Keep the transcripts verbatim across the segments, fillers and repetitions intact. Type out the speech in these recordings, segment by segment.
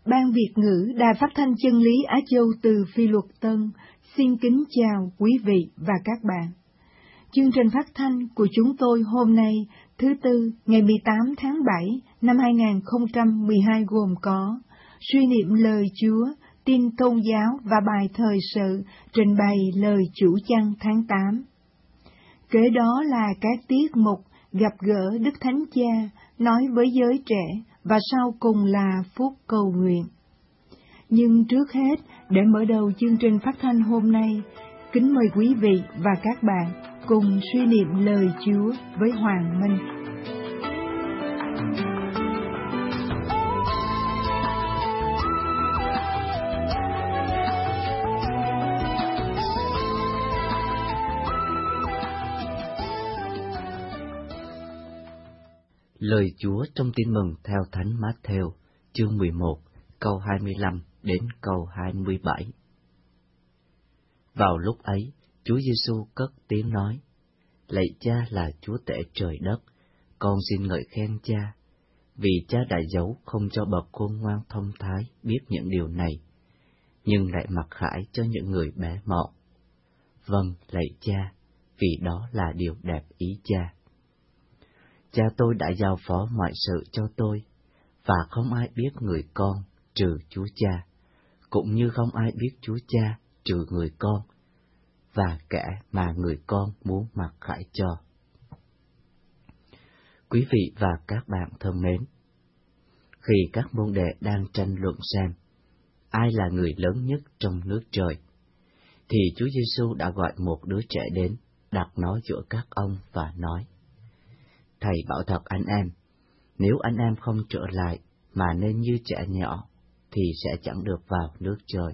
Ban Việt ngữ Đài Phát thanh Chân lý Á Châu từ Phi Luật Tân xin kính chào quý vị và các bạn. Chương trình phát thanh của chúng tôi hôm nay, thứ Tư, ngày mười tám tháng bảy năm hai nghìn không trăm mười hai gồm có suy niệm lời Chúa, tin tôn giáo và bài thời sự trình bày lời chủ chăn tháng tám. Kế đó là các tiết mục gặp gỡ Đức Thánh Cha, nói với giới trẻ, và sau cùng là phút cầu nguyện. Nhưng trước hết, để mở đầu chương trình phát thanh hôm nay, kính mời quý vị và các bạn cùng suy niệm lời Chúa với Hoàng Minh. Lời Chúa trong Tin mừng theo Thánh Mát-thêu, chương mười một, câu hai mươi lăm đến câu hai mươi bảy. Vào lúc ấy, Chúa Giêsu cất tiếng nói: Lạy Cha là Chúa tể trời đất, con xin ngợi khen Cha, vì Cha đã giấu không cho bậc khôn ngoan thông thái biết những điều này, nhưng lại mặc khải cho những người bé mọn. Vâng, lạy Cha, vì đó là điều đẹp ý Cha. Cha tôi đã giao phó mọi sự cho tôi, và không ai biết người con trừ Chúa Cha, cũng như không ai biết Chúa Cha trừ người con, và kẻ mà người con muốn mặc khải cho. Quý vị và các bạn thân mến, khi các môn đệ đang tranh luận xem ai là người lớn nhất trong nước trời, thì Chúa Giêsu đã gọi một đứa trẻ đến, đặt nó giữa các ông và nói: Thầy bảo thật anh em, nếu anh em không trở lại mà nên như trẻ nhỏ, thì sẽ chẳng được vào nước trời.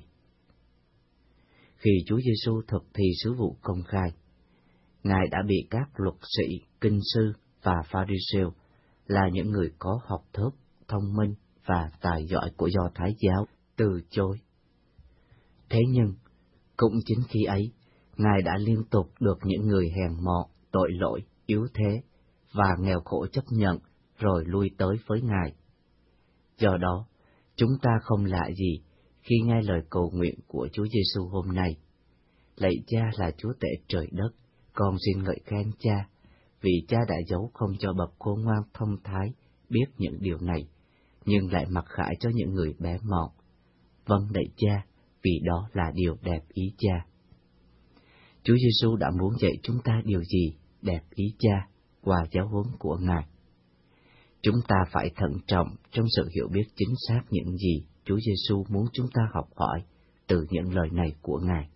Khi Chúa Giêsu thực thi sứ vụ công khai, Ngài đã bị các luật sĩ, kinh sư và Pha-ri-siêu, là những người có học thức, thông minh và tài giỏi của Do Thái giáo, từ chối. Thế nhưng, cũng chính khi ấy, Ngài đã liên tục được những người hèn mọn, tội lỗi, yếu thế và nghèo khổ chấp nhận rồi lui tới với Ngài. Do đó, chúng ta không lạ gì khi nghe lời cầu nguyện của Chúa Giêsu hôm nay: Lạy Cha là Chúa tể trời đất, con xin ngợi khen Cha, vì Cha đã giấu không cho bậc khôn ngoan thông thái biết những điều này, nhưng lại mặc khải cho những người bé mọn. Vâng, lạy Cha, vì đó là điều đẹp ý Cha. Chúa Giêsu đã muốn dạy chúng ta điều gì đẹp ý Cha qua giáo huấn của Ngài. Chúng ta phải thận trọng trong sự hiểu biết chính xác những gì Chúa Giêsu muốn chúng ta học hỏi từ những lời này của Ngài.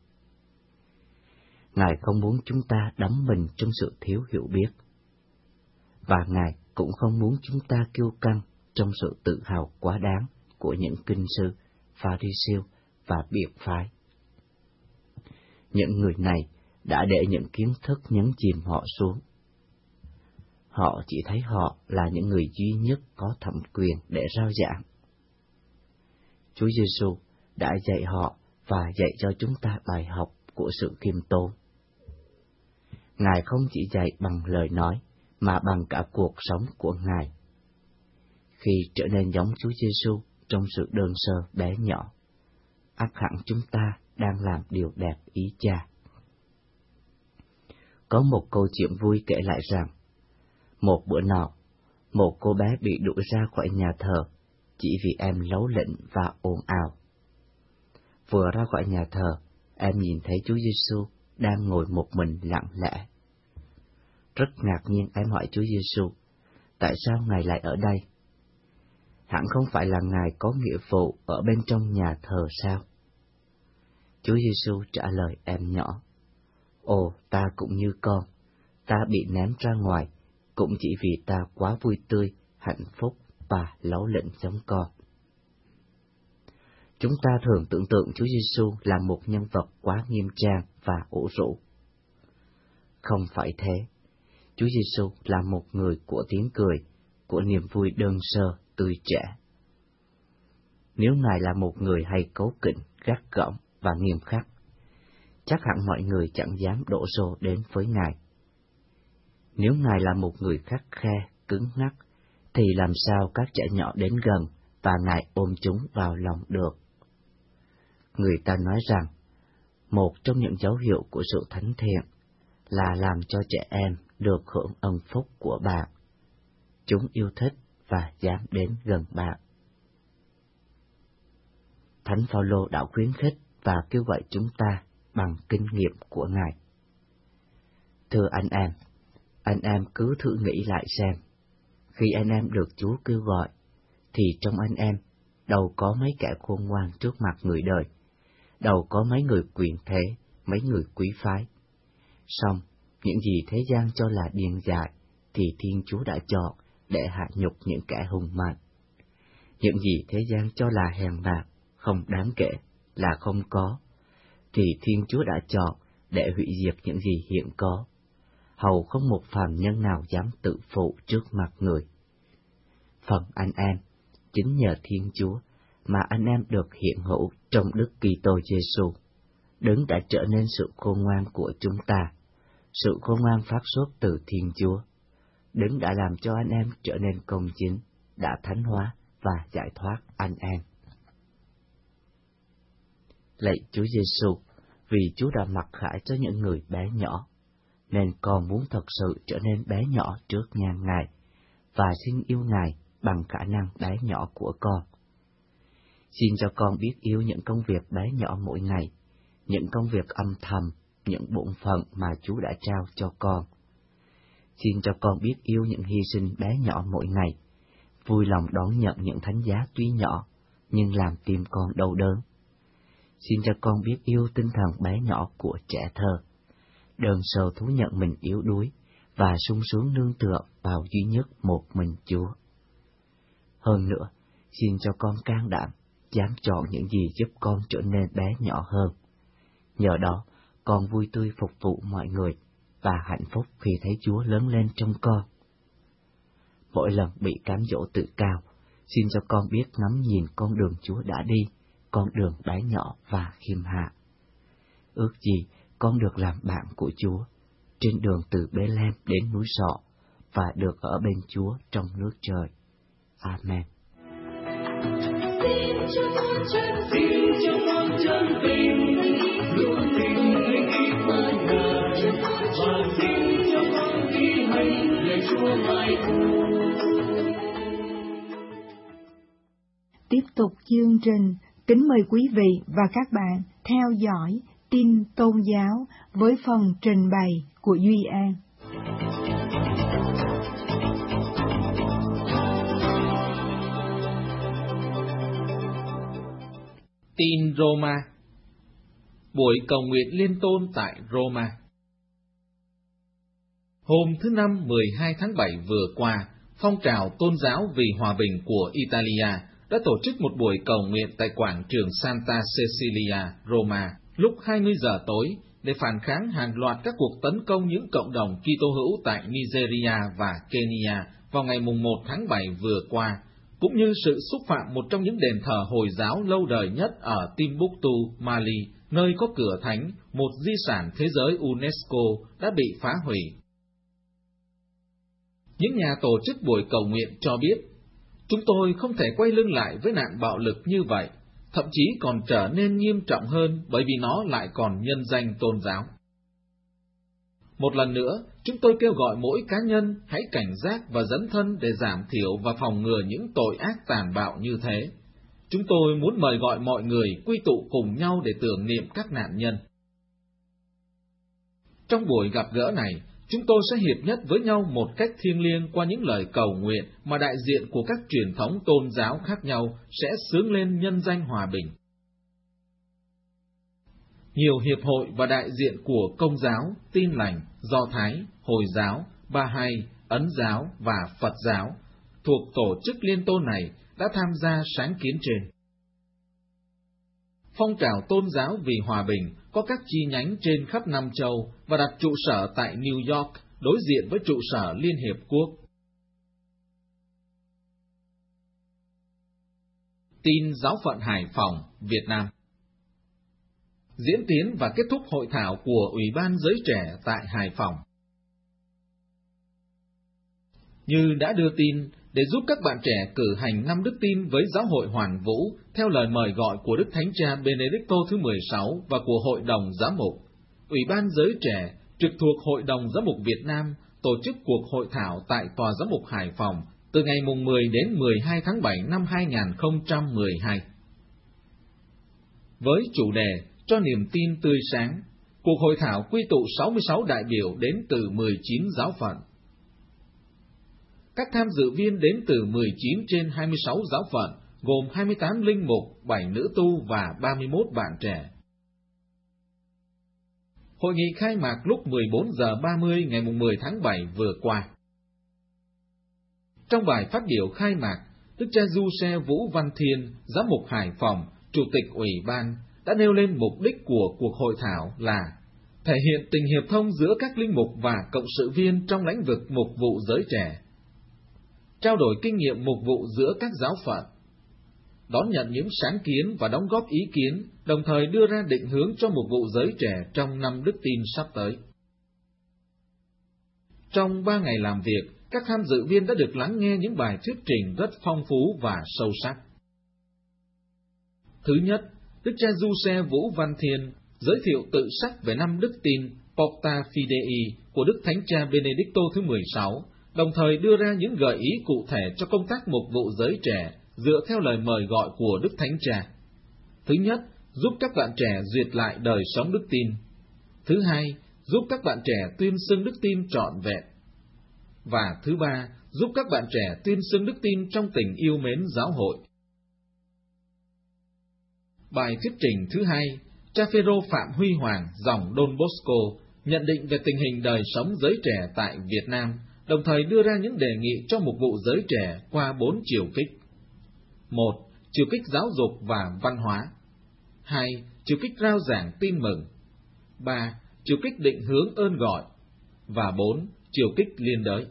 Ngài không muốn chúng ta đắm mình trong sự thiếu hiểu biết, và Ngài cũng không muốn chúng ta kiêu căng trong sự tự hào quá đáng của những kinh sư, Pha-ri-siêu và biệt phái. Những người này đã để những kiến thức nhấn chìm họ xuống. Họ chỉ thấy họ là những người duy nhất có thẩm quyền để rao giảng. Chúa Giêsu đã dạy họ và dạy cho chúng ta bài học của sự khiêm tốn. Ngài không chỉ dạy bằng lời nói, mà bằng cả cuộc sống của Ngài. Khi trở nên giống Chúa Giêsu trong sự đơn sơ bé nhỏ, ắt hẳn chúng ta đang làm điều đẹp ý Cha. Có một câu chuyện vui kể lại rằng, một bữa nọ, một cô bé bị đuổi ra khỏi nhà thờ chỉ vì em láu lỉnh và ồn ào. Vừa ra khỏi nhà thờ, em nhìn thấy Chúa Giêsu đang ngồi một mình lặng lẽ. Rất ngạc nhiên, em hỏi Chúa Giêsu, tại sao Ngài lại ở đây? Hẳn không phải là Ngài có nghĩa vụ ở bên trong nhà thờ sao? Chúa Giêsu trả lời em nhỏ: Ồ, ta cũng như con, ta bị ném ra ngoài cũng chỉ vì ta quá vui tươi, hạnh phúc và láu lỉnh giống con. Chúng ta thường tưởng tượng Chúa Giêsu là một nhân vật quá nghiêm trang và ủ rũ. Không phải thế, Chúa Giêsu là một người của tiếng cười, của niềm vui đơn sơ, tươi trẻ. Nếu Ngài là một người hay cáu kỉnh, gắt gỏng và nghiêm khắc, chắc hẳn mọi người chẳng dám đổ xô đến với Ngài. Nếu Ngài là một người khắt khe, cứng nhắc, thì làm sao các trẻ nhỏ đến gần và Ngài ôm chúng vào lòng được. Người ta nói rằng, một trong những dấu hiệu của sự thánh thiện là làm cho trẻ em được hưởng ân phúc của bạn. Chúng yêu thích và dám đến gần bạn. Thánh Phaolô đã khuyến khích và kêu gọi chúng ta bằng kinh nghiệm của Ngài. Thưa anh em, anh em cứ thử nghĩ lại xem, khi anh em được Chúa kêu gọi, thì trong anh em đâu có mấy kẻ khôn ngoan trước mặt người đời, đâu có mấy người quyền thế, mấy người quý phái. Song, những gì thế gian cho là điên dại, thì Thiên Chúa đã chọn để hạ nhục những kẻ hùng mạnh. Những gì thế gian cho là hèn mạt, không đáng kể, là không có, thì Thiên Chúa đã chọn để hủy diệt những gì hiện có, hầu không một phàm nhân nào dám tự phụ trước mặt người. Phần anh em, chính nhờ Thiên Chúa mà anh em được hiện hữu trong Đức Kitô Giêsu, Đấng đã trở nên sự khôn ngoan của chúng ta, sự khôn ngoan phát xuất từ Thiên Chúa, Đấng đã làm cho anh em trở nên công chính, đã thánh hóa và giải thoát anh em. Lạy Chúa Giêsu, vì Chúa đã mặc khải cho những người bé nhỏ, nên con muốn thật sự trở nên bé nhỏ trước ngang Ngài, và xin yêu Ngài bằng khả năng bé nhỏ của con. Xin cho con biết yêu những công việc bé nhỏ mỗi ngày, những công việc âm thầm, những bổn phận mà Chúa đã trao cho con. Xin cho con biết yêu những hy sinh bé nhỏ mỗi ngày, vui lòng đón nhận những thánh giá tuy nhỏ, nhưng làm tim con đau đớn. Xin cho con biết yêu tinh thần bé nhỏ của trẻ thơ, đơn sơ thú nhận mình yếu đuối và sung sướng nương tựa vào duy nhất một mình Chúa. Hơn nữa, xin cho con can đảm, dám chọn những gì giúp con trở nên bé nhỏ hơn. Nhờ đó, con vui tươi phục vụ mọi người và hạnh phúc khi thấy Chúa lớn lên trong con. Mỗi lần bị cám dỗ tự cao, xin cho con biết ngắm nhìn con đường Chúa đã đi, con đường bé nhỏ và khiêm hạ. Ước gì con được làm bạn của Chúa, trên đường từ Bê-lem đến núi Sọ, và được ở bên Chúa trong nước trời. Amen. Xin cho con chân, xin cho con chân tình, luôn tình anh đi qua nhà, và xin cho con thi hành lời Chúa mai thu. Tiếp tục chương trình, kính mời quý vị và các bạn theo dõi tin tôn giáo với phần trình bày của Duy An. Tin Roma. Buổi cầu nguyện liên tôn tại Roma. Hôm thứ Năm mười hai tháng bảy vừa qua, phong trào tôn giáo vì hòa bình của Italia đã tổ chức một buổi cầu nguyện tại quảng trường Santa Cecilia, Roma, lúc hai mươi giờ tối, để phản kháng hàng loạt các cuộc tấn công những cộng đồng Kitô hữu tại Nigeria và Kenya vào ngày mùng một tháng bảy vừa qua, cũng như sự xúc phạm một trong những đền thờ Hồi giáo lâu đời nhất ở Timbuktu, Mali, nơi có cửa thánh, một di sản thế giới UNESCO đã bị phá hủy. Những nhà tổ chức buổi cầu nguyện cho biết, chúng tôi không thể quay lưng lại với nạn bạo lực như vậy, thậm chí còn trở nên nghiêm trọng hơn bởi vì nó lại còn nhân danh tôn giáo. Một lần nữa, chúng tôi kêu gọi mỗi cá nhân hãy cảnh giác và dấn thân để giảm thiểu và phòng ngừa những tội ác tàn bạo như thế. Chúng tôi muốn mời gọi mọi người quy tụ cùng nhau để tưởng niệm các nạn nhân. Trong buổi gặp gỡ này, chúng tôi sẽ hiệp nhất với nhau một cách thiêng liêng qua những lời cầu nguyện mà đại diện của các truyền thống tôn giáo khác nhau sẽ xướng lên nhân danh hòa bình. Nhiều hiệp hội và đại diện của Công giáo, Tin lành, Do Thái, Hồi giáo, Ba-hai, Ấn giáo và Phật giáo thuộc tổ chức liên tôn này đã tham gia sáng kiến trên. Phong trào tôn giáo vì hòa bình có các chi nhánh trên khắp năm châu và đặt trụ sở tại New York, đối diện với trụ sở Liên Hiệp Quốc. Tin Giáo phận Hải Phòng, Việt Nam. Diễn tiến và kết thúc hội thảo của Ủy ban Giới Trẻ tại Hải Phòng. Như đã đưa tin, để giúp các bạn trẻ cử hành năm đức tin với Giáo hội Hoàn Vũ theo lời mời gọi của Đức Thánh Cha Benedicto thứ mười sáu và của Hội đồng Giám mục. Ủy ban Giới Trẻ trực thuộc Hội đồng Giám mục Việt Nam tổ chức cuộc hội thảo tại Tòa Giám mục Hải Phòng từ ngày mười đến mười hai tháng bảy năm hai nghìn không trăm mười hai. Với chủ đề Cho niềm tin tươi sáng, cuộc hội thảo quy tụ sáu mươi sáu đại biểu đến từ mười chín giáo phận. Các tham dự viên đến từ mười chín trên hai mươi sáu giáo phận, gồm hai mươi tám linh mục, bảy nữ tu và ba mươi mốt bạn trẻ. Hội nghị khai mạc lúc mười bốn giờ ba mươi ngày mười tháng bảy vừa qua. Trong bài phát biểu khai mạc, Đức cha Giuse Vũ Văn Thiên, Giám mục Hải Phòng, Chủ tịch Ủy ban, đã nêu lên mục đích của cuộc hội thảo là thể hiện tình hiệp thông giữa các linh mục và cộng sự viên trong lĩnh vực mục vụ giới trẻ, trao đổi kinh nghiệm mục vụ giữa các giáo phận, đón nhận những sáng kiến và đóng góp ý kiến, đồng thời đưa ra định hướng cho mục vụ giới trẻ trong năm đức tin sắp tới. Trong ba ngày làm việc, các tham dự viên đã được lắng nghe những bài thuyết trình rất phong phú và sâu sắc. Thứ nhất, Đức cha Giuse Vũ Văn Thiên giới thiệu tự sắc về năm đức tin Porta Fidei của Đức Thánh Cha Benedicto thứ mười sáu, đồng thời đưa ra những gợi ý cụ thể cho công tác mục vụ giới trẻ dựa theo lời mời gọi của Đức Thánh Cha. Thứ nhất, giúp các bạn trẻ duyệt lại đời sống đức tin. Thứ hai, giúp các bạn trẻ tuyên xưng đức tin trọn vẹn. Và thứ ba, giúp các bạn trẻ tuyên xưng đức tin trong tình yêu mến giáo hội. Bài thuyết trình thứ hai, cha Phêrô Phạm Huy Hoàng, dòng Don Bosco, nhận định về tình hình đời sống giới trẻ tại Việt Nam, đồng thời đưa ra những đề nghị cho mục vụ giới trẻ qua bốn chiều kích. Một, chiều kích giáo dục và văn hóa. Hai, chiều kích rao giảng tin mừng. Ba, chiều kích định hướng ơn gọi. Và bốn, chiều kích liên đới.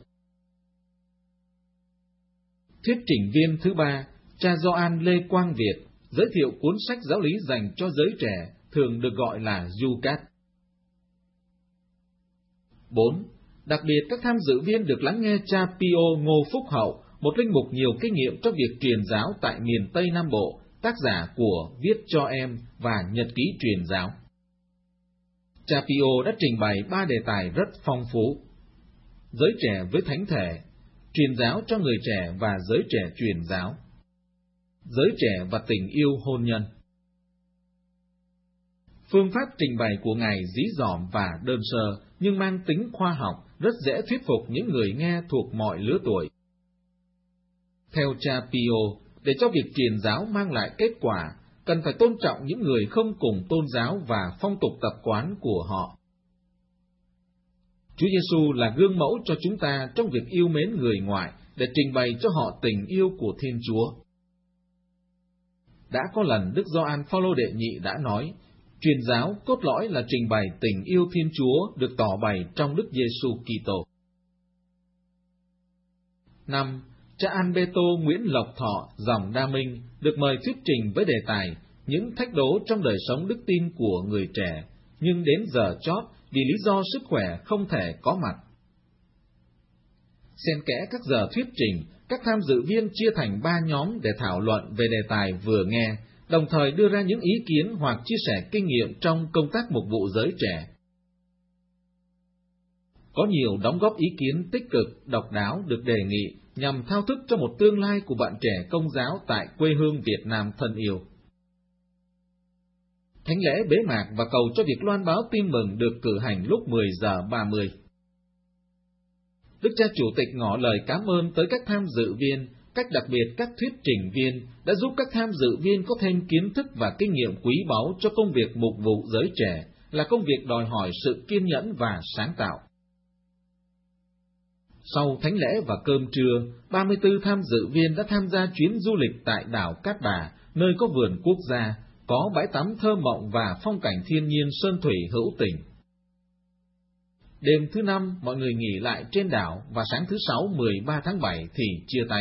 Thuyết trình viên thứ ba, cha Gioan Lê Quang Việt, giới thiệu cuốn sách giáo lý dành cho giới trẻ, thường được gọi là Yucat. Bốn, đặc biệt các tham dự viên được lắng nghe cha Pio Ngô Phúc Hậu, một linh mục nhiều kinh nghiệm trong việc truyền giáo tại miền Tây Nam Bộ, tác giả của Viết cho em và Nhật ký truyền giáo. Cha Pio đã trình bày ba đề tài rất phong phú: giới trẻ với thánh thể, truyền giáo cho người trẻ và giới trẻ truyền giáo, giới trẻ và tình yêu hôn nhân. Phương pháp trình bày của Ngài dí dỏm và đơn sơ, nhưng mang tính khoa học, rất dễ thuyết phục những người nghe thuộc mọi lứa tuổi. Theo cha Pio, để cho việc truyền giáo mang lại kết quả, cần phải tôn trọng những người không cùng tôn giáo và phong tục tập quán của họ. Chúa Giêsu là gương mẫu cho chúng ta trong việc yêu mến người ngoại để trình bày cho họ tình yêu của Thiên Chúa. Đã có lần Đức Gioan Phaolô đệ nhị đã nói, truyền giáo cốt lõi là trình bày tình yêu Thiên Chúa được tỏ bày trong Đức Giêsu Kitô. Năm, cha Alberto Nguyễn Lộc Thọ, dòng Đa Minh, được mời thuyết trình với đề tài những thách đố trong đời sống đức tin của người trẻ, nhưng đến giờ chót vì lý do sức khỏe không thể có mặt. Xen kẽ các giờ thuyết trình, các tham dự viên chia thành ba nhóm để thảo luận về đề tài vừa nghe, đồng thời đưa ra những ý kiến hoặc chia sẻ kinh nghiệm trong công tác mục vụ giới trẻ. Có nhiều đóng góp ý kiến tích cực, độc đáo được đề nghị nhằm thao thức cho một tương lai của bạn trẻ Công giáo tại quê hương Việt Nam thân yêu. Thánh lễ bế mạc và cầu cho việc loan báo tin mừng được cử hành lúc mười giờ ba mươi. Đức cha Chủ tịch ngỏ lời cảm ơn tới các tham dự viên, cách đặc biệt các thuyết trình viên đã giúp các tham dự viên có thêm kiến thức và kinh nghiệm quý báu cho công việc mục vụ giới trẻ, là công việc đòi hỏi sự kiên nhẫn và sáng tạo. Sau thánh lễ và cơm trưa, ba mươi tư tham dự viên đã tham gia chuyến du lịch tại đảo Cát Bà, nơi có vườn quốc gia, có bãi tắm thơ mộng và phong cảnh thiên nhiên sơn thủy hữu tình. Đêm thứ năm, mọi người nghỉ lại trên đảo và sáng thứ sáu mười ba tháng bảy thì chia tay.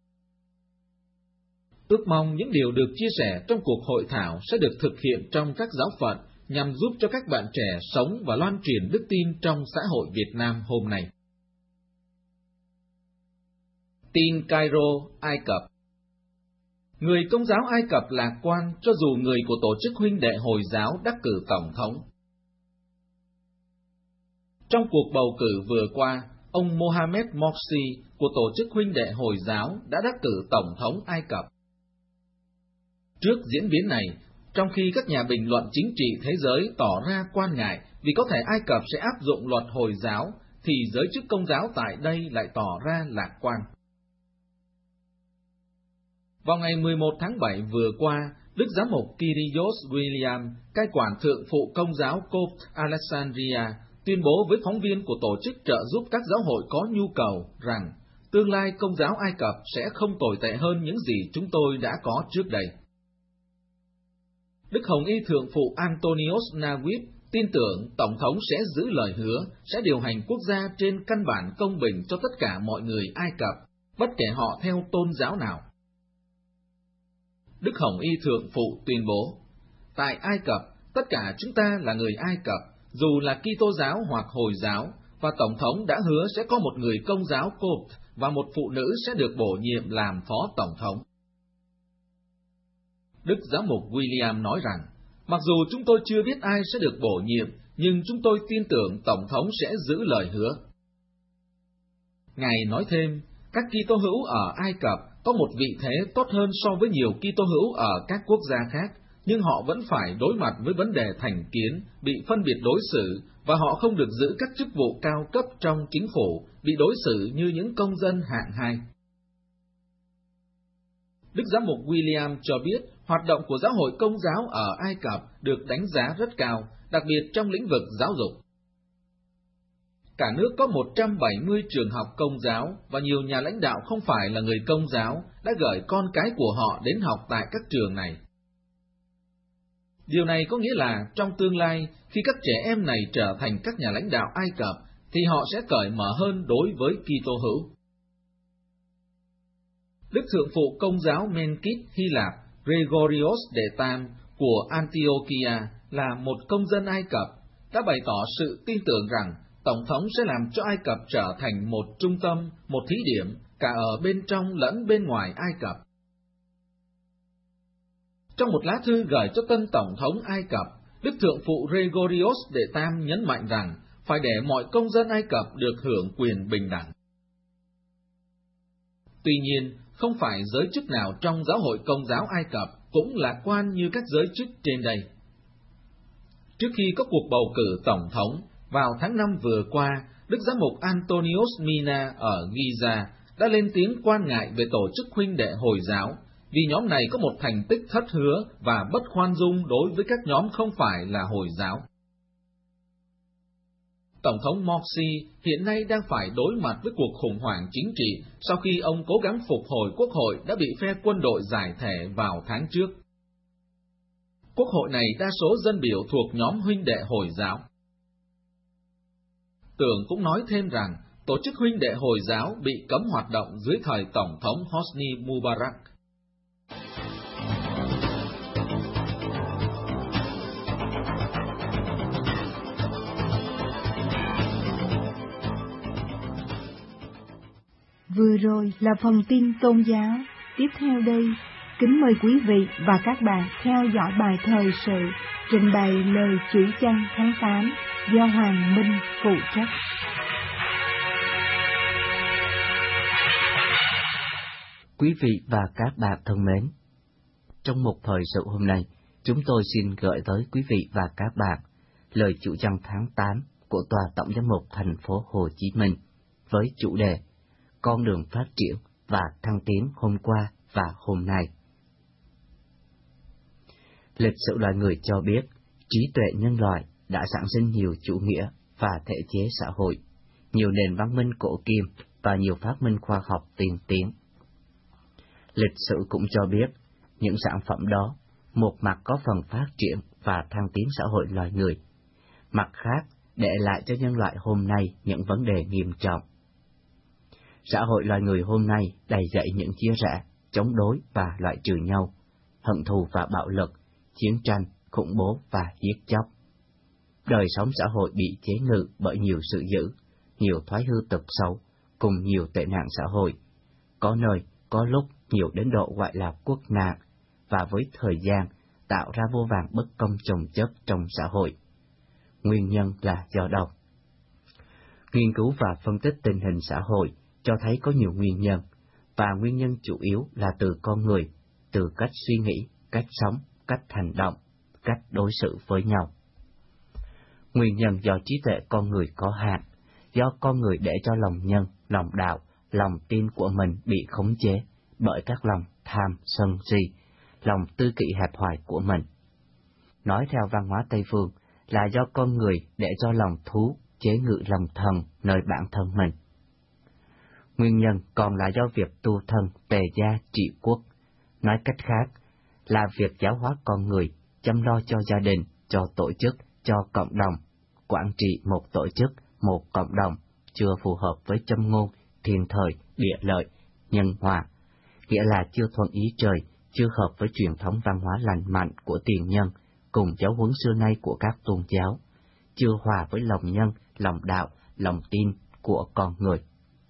Ước mong những điều được chia sẻ trong cuộc hội thảo sẽ được thực hiện trong các giáo phận nhằm giúp cho các bạn trẻ sống và loan truyền đức tin trong xã hội Việt Nam hôm nay. Tin Cairo, Ai Cập. Người Công giáo Ai Cập lạc quan cho dù người của tổ chức huynh đệ Hồi giáo đắc cử tổng thống. Trong cuộc bầu cử vừa qua, ông Mohamed Morsi của tổ chức huynh đệ Hồi giáo đã đắc cử tổng thống Ai Cập. Trước diễn biến này, trong khi các nhà bình luận chính trị thế giới tỏ ra quan ngại vì có thể Ai Cập sẽ áp dụng luật Hồi giáo, thì giới chức Công giáo tại đây lại tỏ ra lạc quan. Vào ngày mười một tháng bảy vừa qua, Đức Giám mục Kyrios William, cai quản thượng phụ Công giáo Copts Alexandria, tuyên bố với phóng viên của tổ chức trợ giúp các giáo hội có nhu cầu rằng tương lai Công giáo Ai Cập sẽ không tồi tệ hơn những gì chúng tôi đã có trước đây. Đức Hồng Y Thượng phụ Antonios Nawib tin tưởng Tổng thống sẽ giữ lời hứa, sẽ điều hành quốc gia trên căn bản công bình cho tất cả mọi người Ai Cập, bất kể họ theo tôn giáo nào. Đức Hồng Y Thượng phụ tuyên bố, tại Ai Cập, tất cả chúng ta là người Ai Cập, dù là Kitô giáo hoặc Hồi giáo, và Tổng thống đã hứa sẽ có một người Công giáo Copt và một phụ nữ sẽ được bổ nhiệm làm Phó Tổng thống. Đức Giám mục William nói rằng, mặc dù chúng tôi chưa biết ai sẽ được bổ nhiệm, nhưng chúng tôi tin tưởng Tổng thống sẽ giữ lời hứa. Ngài nói thêm, các Kitô hữu ở Ai Cập có một vị thế tốt hơn so với nhiều Kitô hữu ở các quốc gia khác, nhưng họ vẫn phải đối mặt với vấn đề thành kiến, bị phân biệt đối xử, và họ không được giữ các chức vụ cao cấp trong chính phủ, bị đối xử như những công dân hạng hai. Đức Giám mục William cho biết, hoạt động của giáo hội Công giáo ở Ai Cập được đánh giá rất cao, đặc biệt trong lĩnh vực giáo dục. Cả nước có một trăm bảy mươi trường học Công giáo, và nhiều nhà lãnh đạo không phải là người Công giáo đã gửi con cái của họ đến học tại các trường này. Điều này có nghĩa là trong tương lai, khi các trẻ em này trở thành các nhà lãnh đạo Ai Cập, thì họ sẽ cởi mở hơn đối với Kitô hữu. Đức Thượng phụ Công giáo Menkit Hy Lạp Gregorios đệ Tam của Antiochia là một công dân Ai Cập, đã bày tỏ sự tin tưởng rằng Tổng thống sẽ làm cho Ai Cập trở thành một trung tâm, một thí điểm, cả ở bên trong lẫn bên ngoài Ai Cập. Trong một lá thư gửi cho tân Tổng thống Ai Cập, Đức Thượng phụ Gregorios đệ Tam nhấn mạnh rằng phải để mọi công dân Ai Cập được hưởng quyền bình đẳng. Tuy nhiên, không phải giới chức nào trong giáo hội Công giáo Ai Cập cũng lạc quan như các giới chức trên đây. Trước khi có cuộc bầu cử tổng thống, vào tháng năm vừa qua, Đức Giám mục Antonios Mina ở Giza đã lên tiếng quan ngại về tổ chức huynh đệ Hồi giáo, vì nhóm này có một thành tích thất hứa và bất khoan dung đối với các nhóm không phải là Hồi giáo. Tổng thống Morsi hiện nay đang phải đối mặt với cuộc khủng hoảng chính trị sau khi ông cố gắng phục hồi quốc hội đã bị phe quân đội giải thể vào tháng trước. Quốc hội này đa số dân biểu thuộc nhóm huynh đệ Hồi giáo. Tường cũng nói thêm rằng tổ chức huynh đệ Hồi giáo bị cấm hoạt động dưới thời Tổng thống Hosni Mubarak. Vừa rồi là phần tin tôn giáo. Tiếp theo đây, kính mời quý vị và các bạn theo dõi bài thời sự trình bày lời chủ chăn tháng tám do Hoàng Minh phụ trách. Quý vị và các bạn thân mến, trong một thời sự hôm nay, chúng tôi xin gửi tới quý vị và các bạn lời chủ chăn tháng tám của Tòa Tổng giám mục thành phố Hồ Chí Minh với chủ đề Con đường phát triển và thăng tiến hôm qua và hôm nay. Lịch sử loài người cho biết, trí tuệ nhân loại đã sản sinh nhiều chủ nghĩa và thể chế xã hội, nhiều nền văn minh cổ kim và nhiều phát minh khoa học tiên tiến. Lịch sử cũng cho biết, những sản phẩm đó, một mặt có phần phát triển và thăng tiến xã hội loài người, mặt khác để lại cho nhân loại hôm nay những vấn đề nghiêm trọng. Xã hội loài người hôm nay đầy dẫy những chia rẽ, chống đối và loại trừ nhau, hận thù và bạo lực, chiến tranh, khủng bố và giết chóc. Đời sống xã hội bị chế ngự bởi nhiều sự dữ, nhiều thói hư tật xấu, cùng nhiều tệ nạn xã hội, có nơi, có lúc nhiều đến độ gọi là quốc nạn, và với thời gian tạo ra vô vàn bất công chồng chất trong xã hội. Nguyên nhân là do đâu? Nghiên cứu và phân tích tình hình xã hội cho thấy có nhiều nguyên nhân, và nguyên nhân chủ yếu là từ con người, từ cách suy nghĩ, cách sống, cách hành động, cách đối xử với nhau. Nguyên nhân do trí tuệ con người có hạn, do con người để cho lòng nhân, lòng đạo, lòng tin của mình bị khống chế bởi các lòng tham, sân si, lòng tư kỷ hẹp hòi của mình. Nói theo văn hóa Tây Phương là do con người để cho lòng thú chế ngự lòng thần nơi bản thân mình. Nguyên nhân còn là do việc tu thân, tề gia, trị quốc. Nói cách khác là việc giáo hóa con người, chăm lo cho gia đình, cho tổ chức, cho cộng đồng, quản trị một tổ chức, một cộng đồng, chưa phù hợp với châm ngôn, thiên thời, địa lợi, nhân hòa, nghĩa là chưa thuận ý trời, chưa hợp với truyền thống văn hóa lành mạnh của tiền nhân, cùng giáo huấn xưa nay của các tôn giáo, chưa hòa với lòng nhân, lòng đạo, lòng tin của con người.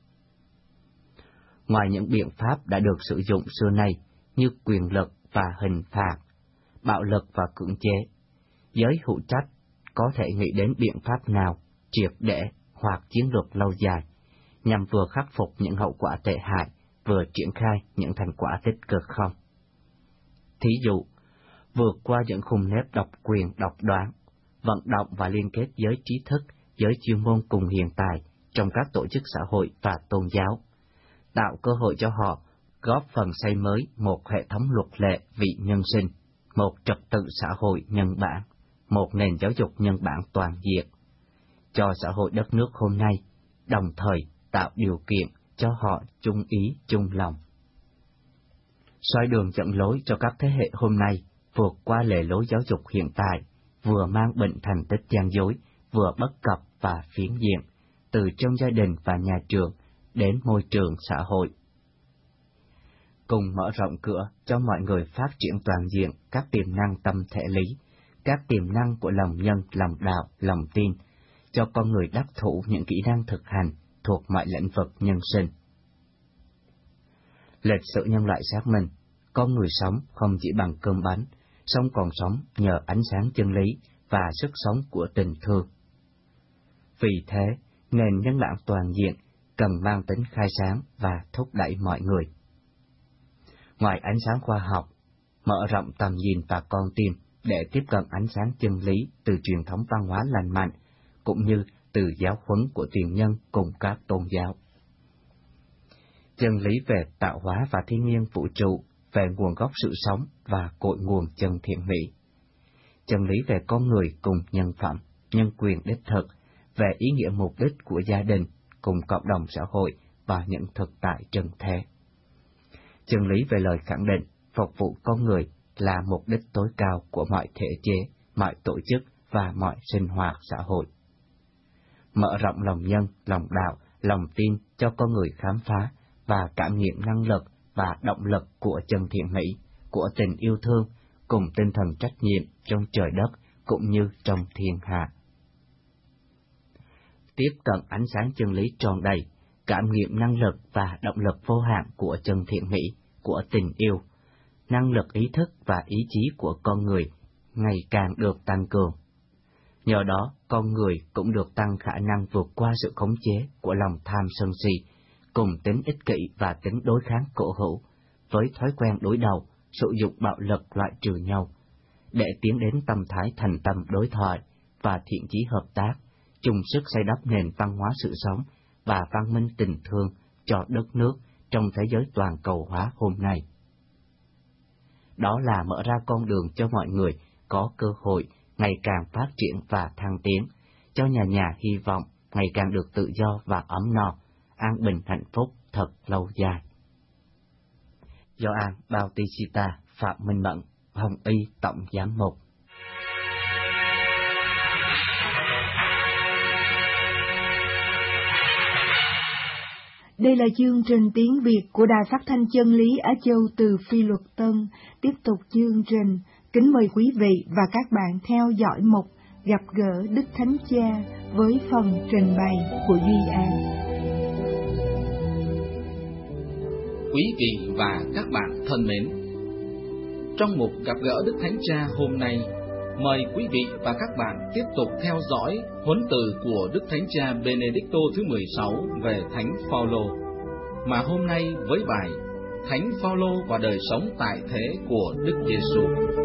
Ngoài những biện pháp đã được sử dụng xưa nay như quyền lực và hình phạt, bạo lực và cưỡng chế, giới hữu trách có thể nghĩ đến biện pháp nào triệt để hoặc chiến lược lâu dài, nhằm vừa khắc phục những hậu quả tệ hại, vừa triển khai những thành quả tích cực không? Thí dụ, vượt qua những khung nếp độc quyền độc đoán, vận động và liên kết giới trí thức, giới chuyên môn cùng hiện tài trong các tổ chức xã hội và tôn giáo, tạo cơ hội cho họ góp phần xây mới một hệ thống luật lệ vị nhân sinh, một trật tự xã hội nhân bản, một nền giáo dục nhân bản toàn diện, cho xã hội đất nước hôm nay, đồng thời tạo điều kiện cho họ chung ý chung lòng. Soi đường dẫn lối cho các thế hệ hôm nay vượt qua lề lối giáo dục hiện tại, vừa mang bệnh thành tích gian dối, vừa bất cập và phiến diện, từ trong gia đình và nhà trường đến môi trường xã hội. Cùng mở rộng cửa cho mọi người phát triển toàn diện các tiềm năng tâm thể lý, các tiềm năng của lòng nhân, lòng đạo, lòng tin, cho con người đắc thủ những kỹ năng thực hành thuộc mọi lĩnh vực nhân sinh. Lịch sử nhân loại xác minh, con người sống không chỉ bằng cơm bánh, sống còn sống nhờ ánh sáng chân lý và sức sống của tình thương. Vì thế, nền nhân bản toàn diện cần mang tính khai sáng và thúc đẩy mọi người. Ngoài ánh sáng khoa học, mở rộng tầm nhìn và con tim để tiếp cận ánh sáng chân lý từ truyền thống văn hóa lành mạnh, cũng như từ giáo huấn của tiền nhân cùng các tôn giáo. Chân lý về tạo hóa và thiên nhiên vũ trụ, về nguồn gốc sự sống và cội nguồn chân thiện mỹ. Chân lý về con người cùng nhân phẩm, nhân quyền đích thực, về ý nghĩa mục đích của gia đình cùng cộng đồng xã hội và những thực tại trần thế. Chân lý về lời khẳng định phục vụ con người là mục đích tối cao của mọi thể chế, mọi tổ chức và mọi sinh hoạt xã hội. Mở rộng lòng nhân, lòng đạo, lòng tin cho con người khám phá và cảm nghiệm năng lực và động lực của chân thiện mỹ, của tình yêu thương, cùng tinh thần trách nhiệm trong trời đất cũng như trong thiên hạ. Tiếp cận ánh sáng chân lý tròn đầy, cảm nghiệm năng lực và động lực vô hạn của chân thiện mỹ, của tình yêu, năng lực ý thức và ý chí của con người ngày càng được tăng cường. Nhờ đó, con người cũng được tăng khả năng vượt qua sự khống chế của lòng tham sân si, cùng tính ích kỷ và tính đối kháng cổ hữu, với thói quen đối đầu, sử dụng bạo lực loại trừ nhau, để tiến đến tâm thái thành tâm đối thoại và thiện chí hợp tác, chung sức xây đắp nền văn hóa sự sống và văn minh tình thương cho đất nước trong thế giới toàn cầu hóa hôm nay. Đó là mở ra con đường cho mọi người có cơ hội ngày càng phát triển và thăng tiến, cho nhà nhà hy vọng ngày càng được tự do và ấm no, an bình hạnh phúc thật lâu dài. Gioan Bautista, Phạm Minh Mẫn, Hồng Y Tổng Giám mục. Đây là chương trình tiếng Việt của Đài Phát thanh Chân lý Á Châu từ Phi Luật Tân. Tiếp tục chương trình, kính mời quý vị và các bạn theo dõi mục Gặp gỡ Đức Thánh Cha với phần trình bày của Duy An. Quý vị và các bạn thân mến, trong mục gặp gỡ Đức Thánh Cha hôm nay, mời quý vị và các bạn tiếp tục theo dõi huấn từ của Đức Thánh Cha Benedicto thứ mười sáu về Thánh Phaolô, mà hôm nay với bài Thánh Phaolô và đời sống tại thế của Đức Giêsu.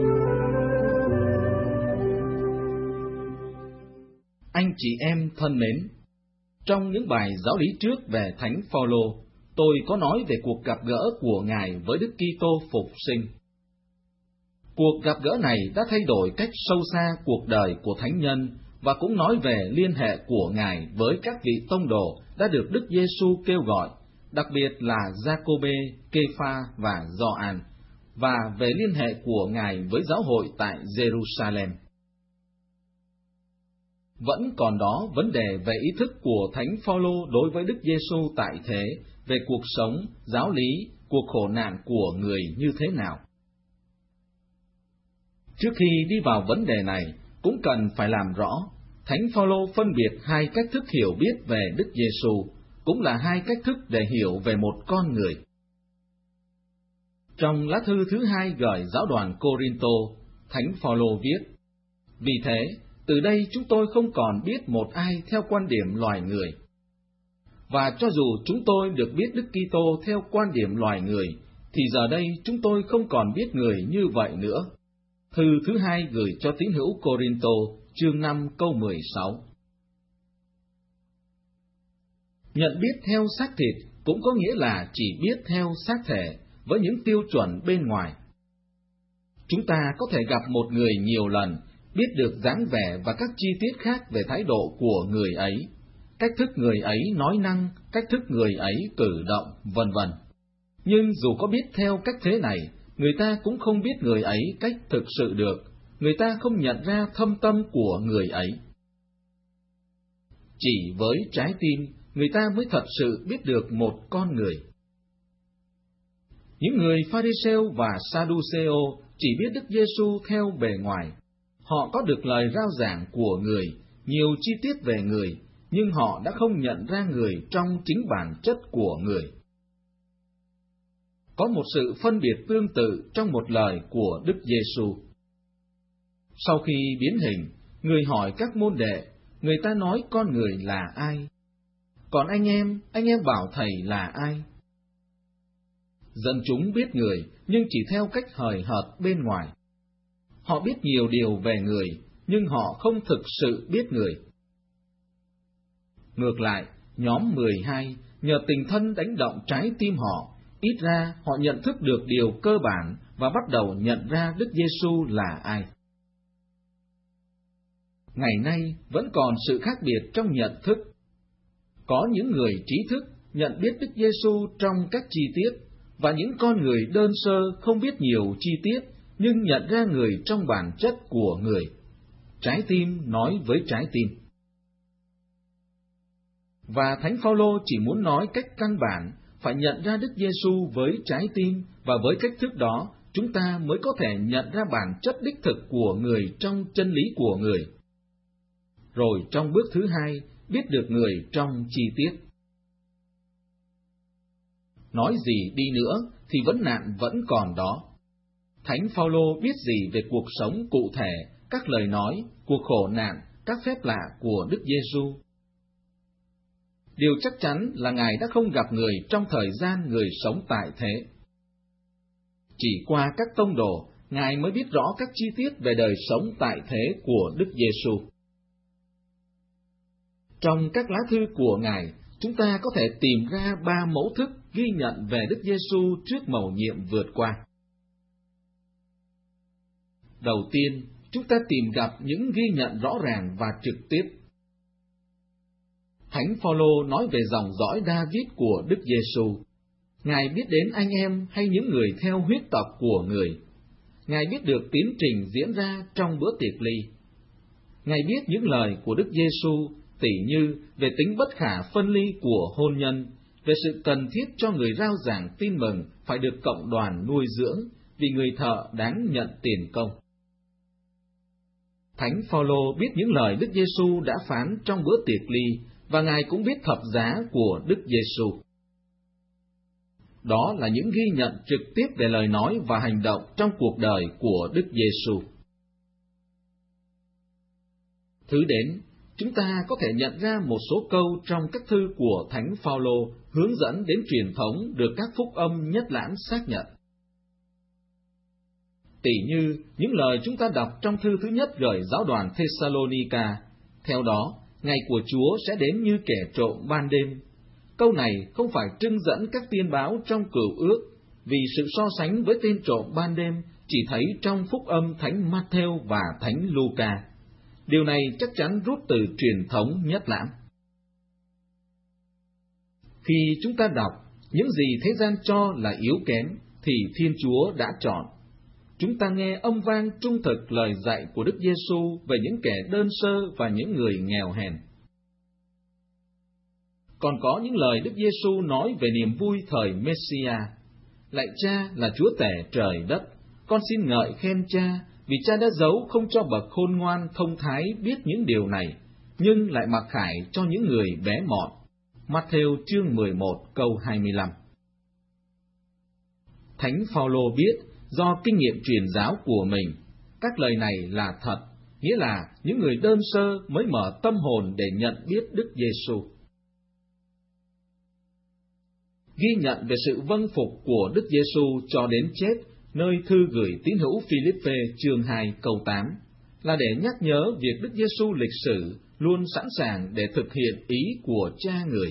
Anh chị em thân mến, trong những bài giáo lý trước về Thánh Phaolô, tôi có nói về cuộc gặp gỡ của Ngài với Đức Kitô phục sinh. Cuộc gặp gỡ này đã thay đổi cách sâu xa cuộc đời của thánh nhân và cũng nói về liên hệ của Ngài với các vị tông đồ đã được Đức Giêsu kêu gọi, đặc biệt là Giacôbê, Kê-pha và Gioan, và về liên hệ của Ngài với giáo hội tại Jerusalem. Vẫn còn đó vấn đề về ý thức của Thánh Phaolô đối với Đức Giêsu tại thế, về cuộc sống, giáo lý, cuộc khổ nạn của người như thế nào. Trước khi đi vào vấn đề này, cũng cần phải làm rõ, Thánh Phaolô phân biệt hai cách thức hiểu biết về Đức Giêsu, cũng là hai cách thức để hiểu về một con người. Trong lá thư thứ hai gửi giáo đoàn Cô-rin-tô, Thánh Phaolô viết: Vì thế, từ đây chúng tôi không còn biết một ai theo quan điểm loài người. Và cho dù chúng tôi được biết Đức Kitô theo quan điểm loài người, thì giờ đây chúng tôi không còn biết người như vậy nữa. Thư thứ hai gửi cho tín hữu Cô-rin-tô, chương năm câu mười sáu. Nhận biết theo xác thịt cũng có nghĩa là chỉ biết theo xác thể, với những tiêu chuẩn bên ngoài. Chúng ta có thể gặp một người nhiều lần, biết được dáng vẻ và các chi tiết khác về thái độ của người ấy, cách thức người ấy nói năng, cách thức người ấy cử động, vân vân. Nhưng dù có biết theo cách thế này, người ta cũng không biết người ấy cách thực sự được, người ta không nhận ra thâm tâm của người ấy. Chỉ với trái tim, người ta mới thật sự biết được một con người. Những người Pha-ri-sêu và Sa-đu-xê-ô chỉ biết Đức Giêsu theo bề ngoài. Họ có được lời rao giảng của người, nhiều chi tiết về người, nhưng họ đã không nhận ra người trong chính bản chất của người. Có một sự phân biệt tương tự trong một lời của Đức Giêsu. Sau khi biến hình, người hỏi các môn đệ, người ta nói con người là ai? Còn anh em, anh em bảo thầy là ai? Dân chúng biết người, nhưng chỉ theo cách hời hợt bên ngoài. Họ biết nhiều điều về người, nhưng họ không thực sự biết người. Ngược lại, nhóm mười hai, nhờ tình thân đánh động trái tim họ, ít ra họ nhận thức được điều cơ bản và bắt đầu nhận ra Đức Giêsu là ai. Ngày nay vẫn còn sự khác biệt trong nhận thức. Có những người trí thức nhận biết Đức Giêsu trong các chi tiết, và những con người đơn sơ không biết nhiều chi tiết, nhưng nhận ra người trong bản chất của người. Trái tim nói với trái tim. Và Thánh Phaolô chỉ muốn nói cách căn bản, phải nhận ra Đức Giêsu với trái tim, và với cách thức đó, chúng ta mới có thể nhận ra bản chất đích thực của người trong chân lý của người. Rồi trong bước thứ hai, biết được người trong chi tiết. Nói gì đi nữa, thì vấn nạn vẫn còn đó. Thánh Phaolô biết gì về cuộc sống cụ thể, các lời nói, cuộc khổ nạn, các phép lạ của Đức Giêsu? Điều chắc chắn là Ngài đã không gặp người trong thời gian người sống tại thế. Chỉ qua các tông đồ, Ngài mới biết rõ các chi tiết về đời sống tại thế của Đức Giêsu. Trong các lá thư của Ngài, chúng ta có thể tìm ra ba mẫu thức ghi nhận về Đức Giêsu trước mầu nhiệm vượt qua. Đầu tiên, chúng ta tìm gặp những ghi nhận rõ ràng và trực tiếp. Thánh Phaolô nói về dòng dõi David của Đức Giêsu. Ngài biết đến anh em hay những người theo huyết tộc của người. Ngài biết được tiến trình diễn ra trong bữa tiệc ly. Ngài biết những lời của Đức Giêsu, tỉ như về tính bất khả phân ly của hôn nhân, về sự cần thiết cho người rao giảng tin mừng phải được cộng đoàn nuôi dưỡng, vì người thợ đáng nhận tiền công. Thánh Phaolô biết những lời Đức Giêsu đã phán trong bữa tiệc ly, và Ngài cũng biết thập giá của Đức Giêsu. đó là những ghi nhận trực tiếp về lời nói và hành động trong cuộc đời của Đức Giêsu. Thứ đến, chúng ta có thể nhận ra một số câu trong các thư của Thánh Phaolô hướng dẫn đến truyền thống được các phúc âm nhất lãm xác nhận. Tỉ như những lời chúng ta đọc trong thư thứ nhất gửi giáo đoàn Thessalonica, theo đó, ngày của Chúa sẽ đến như kẻ trộm ban đêm. Câu này không phải trưng dẫn các tiên báo trong Cựu Ước, vì sự so sánh với tên trộm ban đêm chỉ thấy trong phúc âm Thánh Matthew và Thánh Luca. Điều này chắc chắn rút từ truyền thống nhất lãm. Khi chúng ta đọc những gì thế gian cho là yếu kém, thì Thiên Chúa đã chọn. Chúng ta nghe âm vang trung thực lời dạy của Đức Giêsu về những kẻ đơn sơ và những người nghèo hèn. Còn có những lời Đức Giêsu nói về niềm vui thời Messia. Lạy Cha là Chúa tể trời đất, con xin ngợi khen Cha, vì Cha đã giấu không cho bậc khôn ngoan thông thái biết những điều này, nhưng lại mặc khải cho những người bé mọn. Matthew chương mười một câu hai mươi lăm. Thánh Phaolô biết, do kinh nghiệm truyền giáo của mình, các lời này là thật, nghĩa là những người đơn sơ mới mở tâm hồn để nhận biết Đức Giêsu. Ghi nhận về sự vâng phục của Đức Giêsu cho đến chết, nơi thư gửi tín hữu Philippe chương hai câu tám, là để nhắc nhớ việc Đức Giêsu lịch sử luôn sẵn sàng để thực hiện ý của Cha người.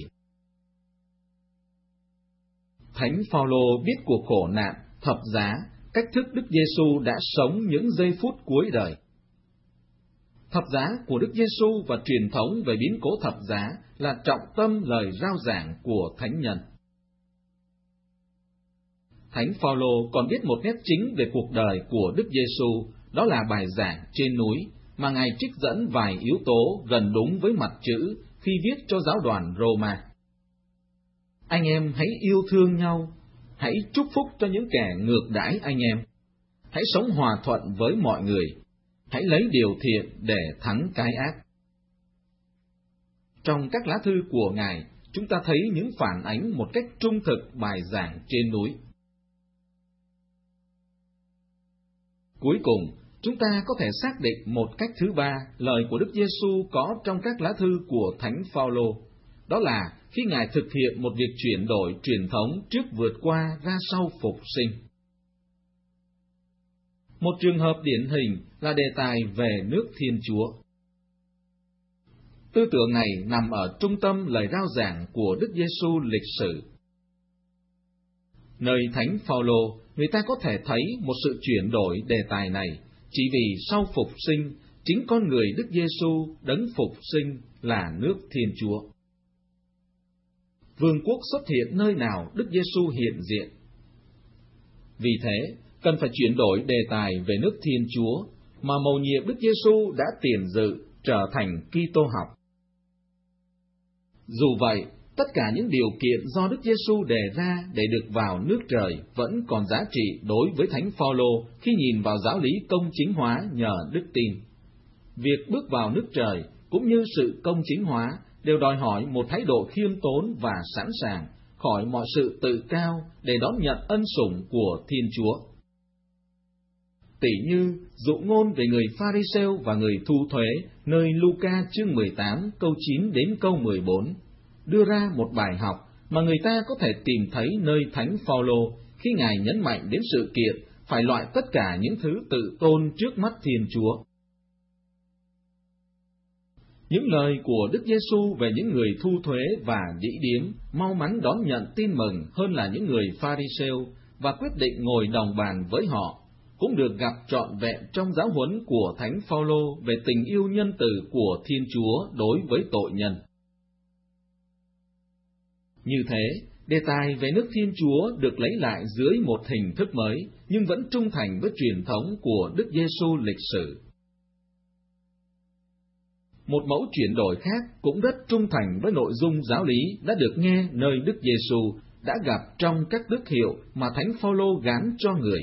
Thánh Phaolô biết cuộc khổ nạn, thập giá, cách thức Đức Giêsu đã sống những giây phút cuối đời. Thập giá của Đức Giêsu và truyền thống về biến cố thập giá là trọng tâm lời rao giảng của thánh nhân. Thánh Phaolô còn biết một nét chính về cuộc đời của Đức Giêsu, đó là bài giảng trên núi, mà Ngài trích dẫn vài yếu tố gần đúng với mặt chữ khi viết cho giáo đoàn Roma. Anh em hãy yêu thương nhau, hãy chúc phúc cho những kẻ ngược đãi anh em, hãy sống hòa thuận với mọi người, hãy lấy điều thiện để thắng cái ác. Trong các lá thư của Ngài, chúng ta thấy những phản ánh một cách trung thực bài giảng trên núi. Cuối cùng, chúng ta có thể xác định một cách thứ ba lời của Đức Giêsu có trong các lá thư của Thánh Phaolô, đó là khi Ngài thực hiện một việc chuyển đổi truyền thống trước vượt qua ra sau phục sinh. Một trường hợp điển hình là đề tài về nước Thiên Chúa. Tư tưởng này nằm ở trung tâm lời rao giảng của Đức Giêsu lịch sử. Nơi Thánh Phaolô, người ta có thể thấy một sự chuyển đổi đề tài này, chỉ vì sau phục sinh, chính con người Đức Giêsu đấng phục sinh là nước Thiên Chúa. Vương quốc xuất hiện nơi nào Đức Giêsu hiện diện. Vì thế, cần phải chuyển đổi đề tài về nước Thiên Chúa, mà mầu nhiệm Đức Giêsu đã tiền dự trở thành Kitô học. Dù vậy, tất cả những điều kiện do Đức Giêsu đề ra để được vào nước trời vẫn còn giá trị đối với Thánh Phaolô khi nhìn vào giáo lý công chính hóa nhờ đức tin. Việc bước vào nước trời cũng như sự công chính hóa đều đòi hỏi một thái độ khiêm tốn và sẵn sàng khỏi mọi sự tự cao để đón nhận ân sủng của Thiên Chúa. Tỉ như dụ ngôn về người Pha-ri-sêu và người thu thuế nơi Luca chương mười tám câu chín đến câu mười bốn, đưa ra một bài học mà người ta có thể tìm thấy nơi Thánh Phaolô khi Ngài nhấn mạnh đến sự kiện phải loại tất cả những thứ tự tôn trước mắt Thiên Chúa. Những lời của Đức Giêsu về những người thu thuế và dĩ điếm mau mắn đón nhận tin mừng hơn là những người Pha-ri-sêu và quyết định ngồi đồng bàn với họ, cũng được gặp trọn vẹn trong giáo huấn của Thánh Phaolô về tình yêu nhân từ của Thiên Chúa đối với tội nhân. Như thế, đề tài về nước Thiên Chúa được lấy lại dưới một hình thức mới, nhưng vẫn trung thành với truyền thống của Đức Giêsu lịch sử. Một mẫu chuyển đổi khác cũng rất trung thành với nội dung giáo lý đã được nghe nơi Đức Giêsu đã gặp trong các đức hiệu mà Thánh Phaolô gán cho người.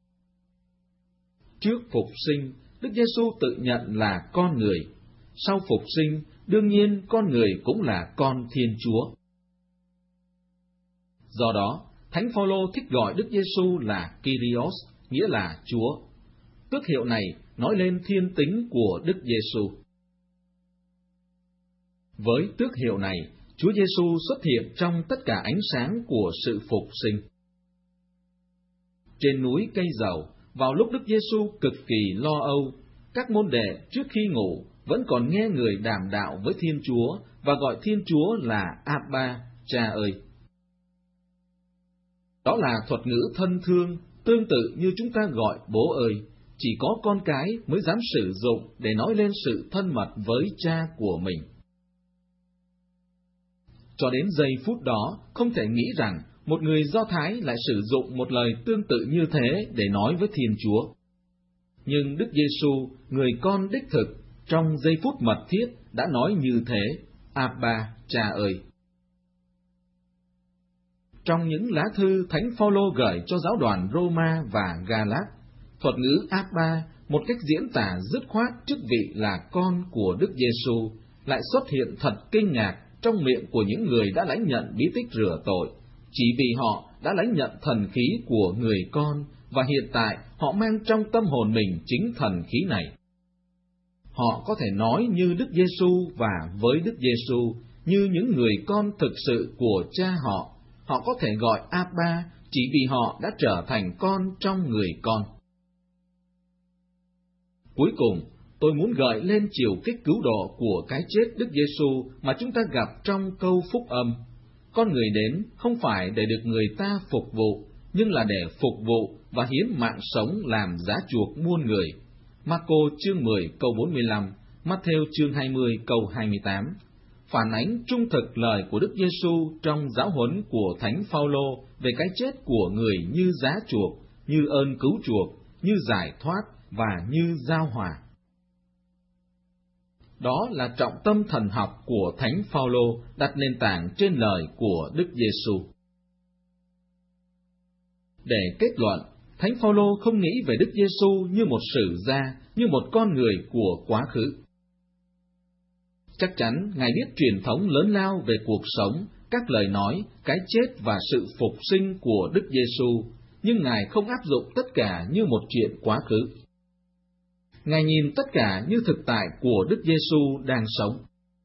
Trước phục sinh, Đức Giêsu tự nhận là con người. Sau phục sinh, đương nhiên con người cũng là con Thiên Chúa. Do đó, Thánh Phaolô thích gọi Đức Giêsu là Kyrios, nghĩa là Chúa. Tước hiệu này nói lên thiên tính của Đức Giêsu. Với tước hiệu này, Chúa Giêsu xuất hiện trong tất cả ánh sáng của sự phục sinh. Trên núi cây dầu, vào lúc Đức Giêsu cực kỳ lo âu, các môn đệ trước khi ngủ vẫn còn nghe người đàm đạo với Thiên Chúa và gọi Thiên Chúa là Abba, Cha ơi. Đó là thuật ngữ thân thương, tương tự như chúng ta gọi bố ơi, chỉ có con cái mới dám sử dụng để nói lên sự thân mật với Cha của mình. Cho đến giây phút đó, không thể nghĩ rằng một người Do Thái lại sử dụng một lời tương tự như thế để nói với Thiên Chúa. Nhưng Đức Giêsu, người con đích thực, trong giây phút mật thiết đã nói như thế, Abba, Cha ơi. Trong những lá thư Thánh Phaolô gửi cho giáo đoàn Roma và Ga-lát, thuật ngữ Abba, một cách diễn tả dứt khoát chức vị là con của Đức Giêsu, lại xuất hiện thật kinh ngạc trong miệng của những người đã lãnh nhận bí tích rửa tội, chỉ vì họ đã lãnh nhận thần khí của người con, và hiện tại họ mang trong tâm hồn mình chính thần khí này. Họ có thể nói như Đức Giêsu và với Đức Giêsu, như những người con thực sự của Cha họ. Họ có thể gọi Abba chỉ vì họ đã trở thành con trong người con. Cuối cùng, tôi muốn gợi lên chiều kích cứu độ của cái chết Đức Giêsu mà chúng ta gặp trong câu phúc âm. Con người đến không phải để được người ta phục vụ, nhưng là để phục vụ và hiến mạng sống làm giá chuộc muôn người. Marco chương mười câu bốn mươi lăm, Matthew chương hai mươi câu hai mươi tám. Phản ánh trung thực lời của Đức Giêsu trong giáo huấn của Thánh Phaolô về cái chết của người như giá chuộc, như ơn cứu chuộc, như giải thoát và như giao hòa. Đó là trọng tâm thần học của Thánh Phaolô đặt nền tảng trên lời của Đức Giêsu. Để kết luận, Thánh Phaolô không nghĩ về Đức Giêsu như một sử gia, như một con người của quá khứ. Chắc chắn Ngài biết truyền thống lớn lao về cuộc sống, các lời nói, cái chết và sự phục sinh của Đức Giêsu, nhưng Ngài không áp dụng tất cả như một chuyện quá khứ. Ngài nhìn tất cả như thực tại của Đức Giêsu đang sống.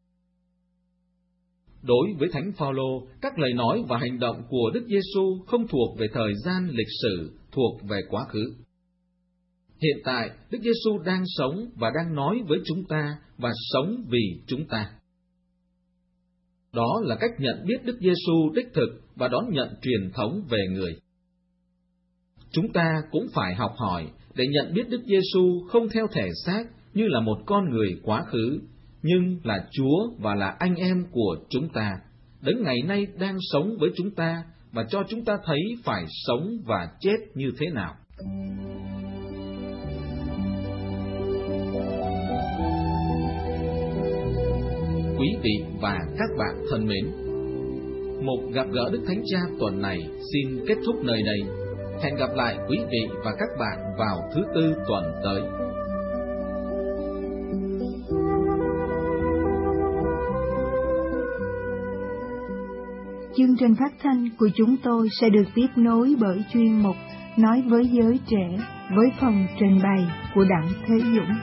Đối với Thánh Phaolô, các lời nói và hành động của Đức Giêsu không thuộc về thời gian lịch sử, thuộc về quá khứ. Hiện tại, Đức Giêsu đang sống và đang nói với chúng ta và sống vì chúng ta. Đó là cách nhận biết Đức Giêsu đích thực và đón nhận truyền thống về người. Chúng ta cũng phải học hỏi để nhận biết Đức Giêsu không theo thể xác như là một con người quá khứ, nhưng là Chúa và là anh em của chúng ta, đấng ngày nay đang sống với chúng ta và cho chúng ta thấy phải sống và chết như thế nào. Quý vị và các bạn thân mến, một gặp gỡ Đức Thánh Cha tuần này xin kết thúc nơi đây. Hẹn gặp lại quý vị và các bạn vào thứ Tư tuần tới. Chương trình phát thanh của chúng tôi sẽ được tiếp nối bởi chuyên mục Nói với giới trẻ với phần trình bày của Đặng Thế Dũng.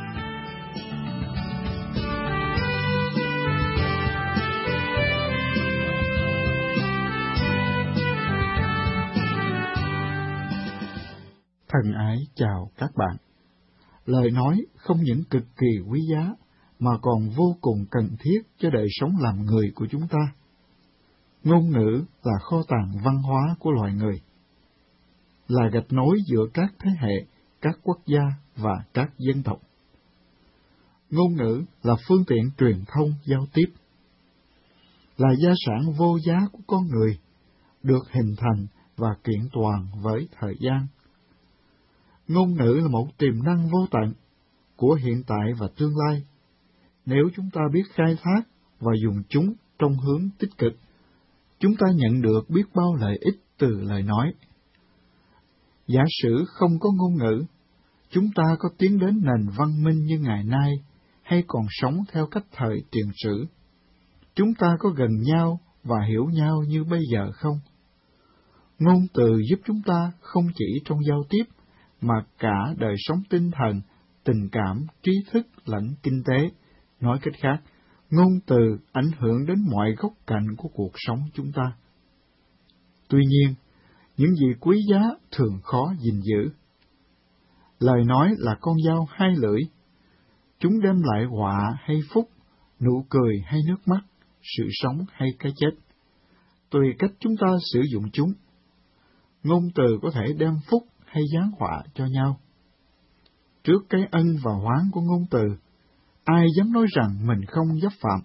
Thân ái chào các bạn. Lời nói không những cực kỳ quý giá mà còn vô cùng cần thiết cho đời sống làm người của chúng ta. Ngôn ngữ là kho tàng văn hóa của loài người, là gạch nối giữa các thế hệ, các quốc gia và các dân tộc. Ngôn ngữ là phương tiện truyền thông giao tiếp, là gia sản vô giá của con người, được hình thành và kiện toàn với thời gian. Ngôn ngữ là một tiềm năng vô tận của hiện tại và tương lai. Nếu chúng ta biết khai thác và dùng chúng trong hướng tích cực, chúng ta nhận được biết bao lợi ích từ lời nói. Giả sử không có ngôn ngữ, chúng ta có tiến đến nền văn minh như ngày nay, hay còn sống theo cách thời tiền sử? Chúng ta có gần nhau và hiểu nhau như bây giờ không? Ngôn từ giúp chúng ta không chỉ trong giao tiếp, mà cả đời sống tinh thần, tình cảm, trí thức lẫn kinh tế. Nói cách khác, ngôn từ ảnh hưởng đến mọi góc cạnh của cuộc sống chúng ta. Tuy nhiên, những gì quý giá thường khó gìn giữ. Lời nói là con dao hai lưỡi. Chúng đem lại họa hay phúc, nụ cười hay nước mắt, sự sống hay cái chết. Tùy cách chúng ta sử dụng chúng. Ngôn từ có thể đem phúc hay giáng họa cho nhau. Trước cái ân và oán của ngôn từ, ai dám nói rằng mình không dấp phạm?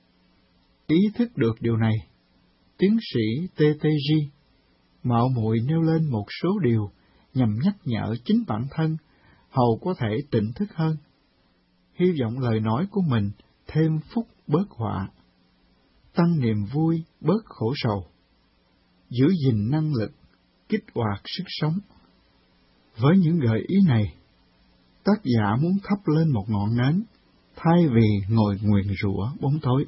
Ý thức được điều này, tiến sĩ tê tê giê mạo muội nêu lên một số điều nhằm nhắc nhở chính bản thân, hầu có thể tỉnh thức hơn. Hy vọng lời nói của mình thêm phúc bớt họa, tăng niềm vui bớt khổ sầu, giữ gìn năng lực, kích hoạt sức sống. Với những gợi ý này, tác giả muốn thắp lên một ngọn nến, thay vì ngồi nguyền rủa bóng tối.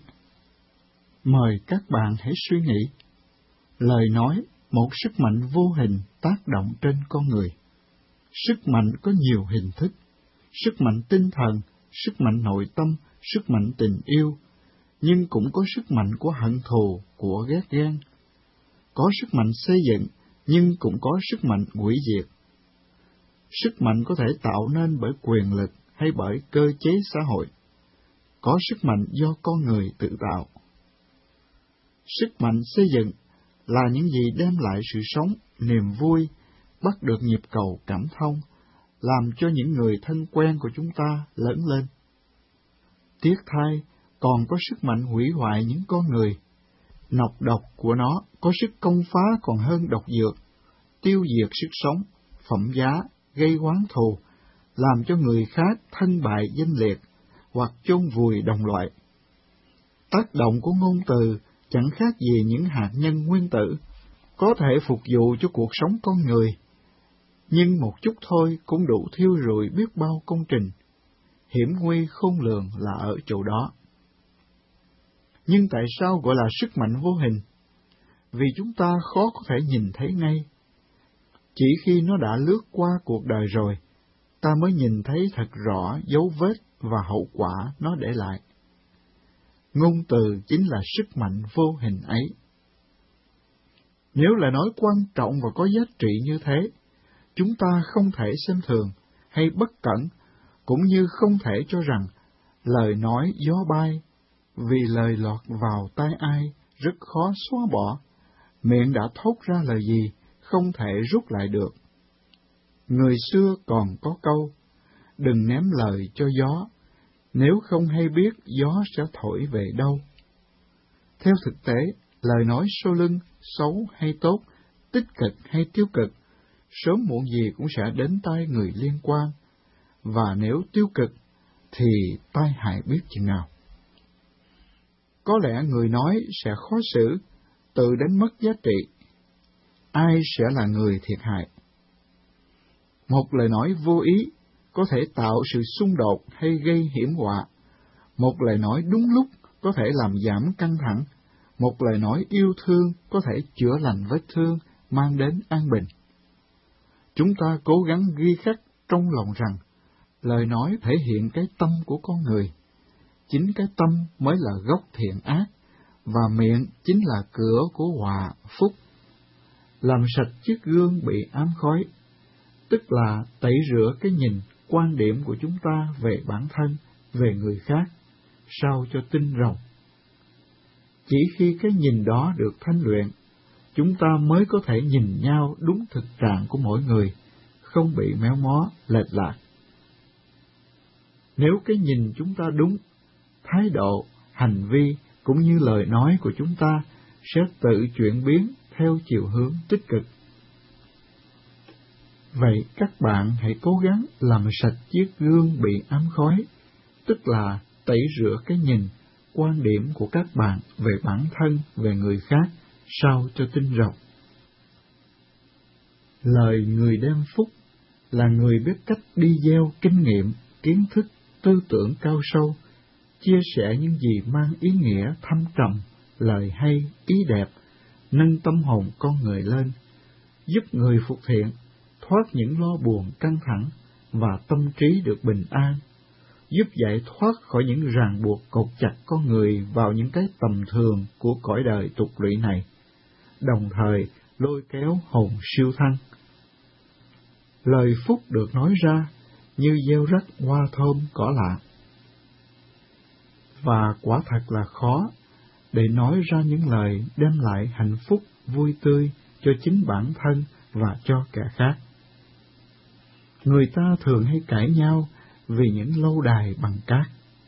Mời các bạn hãy suy nghĩ, lời nói một sức mạnh vô hình tác động trên con người. Sức mạnh có nhiều hình thức, sức mạnh tinh thần, sức mạnh nội tâm, sức mạnh tình yêu, nhưng cũng có sức mạnh của hận thù, của ghét ghen. Có sức mạnh xây dựng, nhưng cũng có sức mạnh hủy diệt. Sức mạnh có thể tạo nên bởi quyền lực hay bởi cơ chế xã hội. Có sức mạnh do con người tự tạo. Sức mạnh xây dựng là những gì đem lại sự sống, niềm vui, bắt được nhịp cầu cảm thông, làm cho những người thân quen của chúng ta lớn lên. Tiếc thay, còn có sức mạnh hủy hoại những con người. Nọc độc của nó có sức công phá còn hơn độc dược, tiêu diệt sức sống, phẩm giá, gây oán thù, làm cho người khác thân bại danh liệt, hoặc chôn vùi đồng loại. Tác động của ngôn từ chẳng khác gì những hạt nhân nguyên tử, có thể phục vụ cho cuộc sống con người, nhưng một chút thôi cũng đủ thiêu rụi biết bao công trình. Hiểm nguy khôn lường là ở chỗ đó. Nhưng tại sao gọi là sức mạnh vô hình? Vì chúng ta khó có thể nhìn thấy ngay. Chỉ khi nó đã lướt qua cuộc đời rồi, ta mới nhìn thấy thật rõ dấu vết và hậu quả nó để lại. Ngôn từ chính là sức mạnh vô hình ấy. Nếu lời nói quan trọng và có giá trị như thế, chúng ta không thể xem thường hay bất cẩn, cũng như không thể cho rằng lời nói gió bay, vì lời lọt vào tai ai rất khó xóa bỏ, miệng đã thốt ra lời gì không thể rút lại được. Người xưa còn có câu, đừng ném lời cho gió, nếu không hay biết gió sẽ thổi về đâu. Theo thực tế, lời nói sau lưng, xấu hay tốt, tích cực hay tiêu cực, sớm muộn gì cũng sẽ đến tai người liên quan, và nếu tiêu cực, thì tai hại biết chừng nào. Có lẽ người nói sẽ khó xử, tự đánh mất giá trị. Ai sẽ là người thiệt hại? Một lời nói vô ý có thể tạo sự xung đột hay gây hiểm họa. Một lời nói đúng lúc có thể làm giảm căng thẳng. Một lời nói yêu thương có thể chữa lành vết thương, mang đến an bình. Chúng ta cố gắng ghi khắc trong lòng rằng, lời nói thể hiện cái tâm của con người. Chính cái tâm mới là gốc thiện ác, và miệng chính là cửa của họa phúc. Làm sạch chiếc gương bị ám khói, tức là tẩy rửa cái nhìn, quan điểm của chúng ta về bản thân, về người khác, sao cho tinh rồng. Chỉ khi cái nhìn đó được thanh luyện, chúng ta mới có thể nhìn nhau đúng thực trạng của mỗi người, không bị méo mó, lệch lạc. Nếu cái nhìn chúng ta đúng, thái độ, hành vi cũng như lời nói của chúng ta sẽ tự chuyển biến theo chiều hướng tích cực. Vậy các bạn hãy cố gắng làm sạch chiếc gương bị ám khói, tức là tẩy rửa cái nhìn, quan điểm của các bạn về bản thân, về người khác, sao cho tinh rồng. Lời người đem phúc là người biết cách đi gieo kinh nghiệm, kiến thức, tư tưởng cao sâu, chia sẻ những gì mang ý nghĩa thâm trầm, lời hay, ý đẹp, nâng tâm hồn con người lên, giúp người phục thiện thoát những lo buồn căng thẳng và tâm trí được bình an, giúp giải thoát khỏi những ràng buộc cột chặt con người vào những cái tầm thường của cõi đời tục lụy này, đồng thời lôi kéo hồn siêu thăng. Lời phúc được nói ra như gieo rắc hoa thơm cỏ lạ, và quả thật là khó để nói ra những lời đem lại hạnh phúc vui tươi cho chính bản thân và cho kẻ khác. Người ta thường hay cãi nhau vì những lâu đài bằng cát.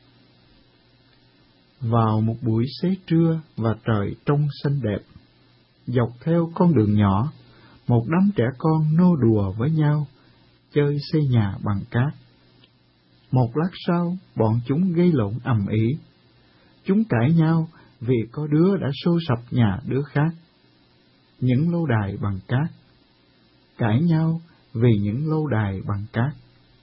Vào một buổi xế trưa và trời trong xanh đẹp, dọc theo con đường nhỏ, một đám trẻ con nô đùa với nhau, chơi xây nhà bằng cát. Một lát sau, bọn chúng gây lộn ầm ĩ. Chúng cãi nhau vì có đứa đã xô sập nhà đứa khác. Những lâu đài bằng cát. Cãi nhau vì những lâu đài bằng cát.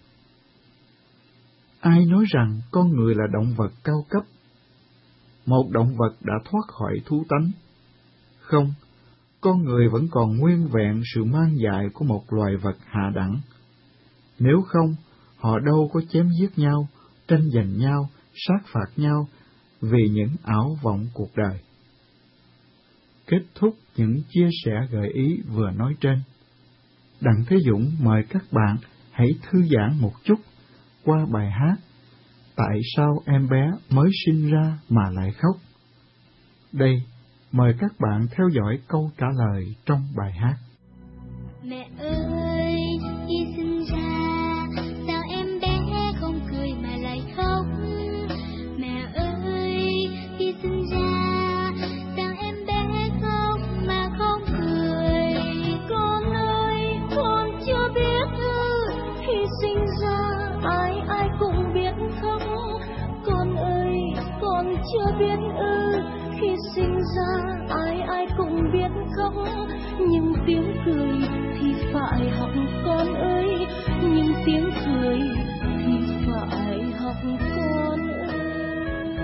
Ai nói rằng con người là động vật cao cấp? Một động vật đã thoát khỏi thú tánh. Không, con người vẫn còn nguyên vẹn sự mang dại của một loài vật hạ đẳng. Nếu không, họ đâu có chém giết nhau, tranh giành nhau, sát phạt nhau vì những ảo vọng cuộc đời. Kết thúc những chia sẻ gợi ý vừa nói trên, Đặng Thế Dũng mời các bạn hãy thư giãn một chút qua bài hát Tại sao em bé mới sinh ra mà lại khóc? Đây, mời các bạn theo dõi câu trả lời trong bài hát. Mẹ ơi, khi sinh ra, sao em bé không cười mà lại khóc? Mẹ ơi, khi sinh ra, sao em bé khóc mà không cười? Con ơi, con chưa biết ư, khi sinh ra, ai ai cũng biết khóc. Con ơi, con chưa biết ư, khi sinh ra, ai ai cũng biết khóc. Nhưng tiếng cười thì phải học con ơi, nhưng tiếng cười thì phải học con ơi.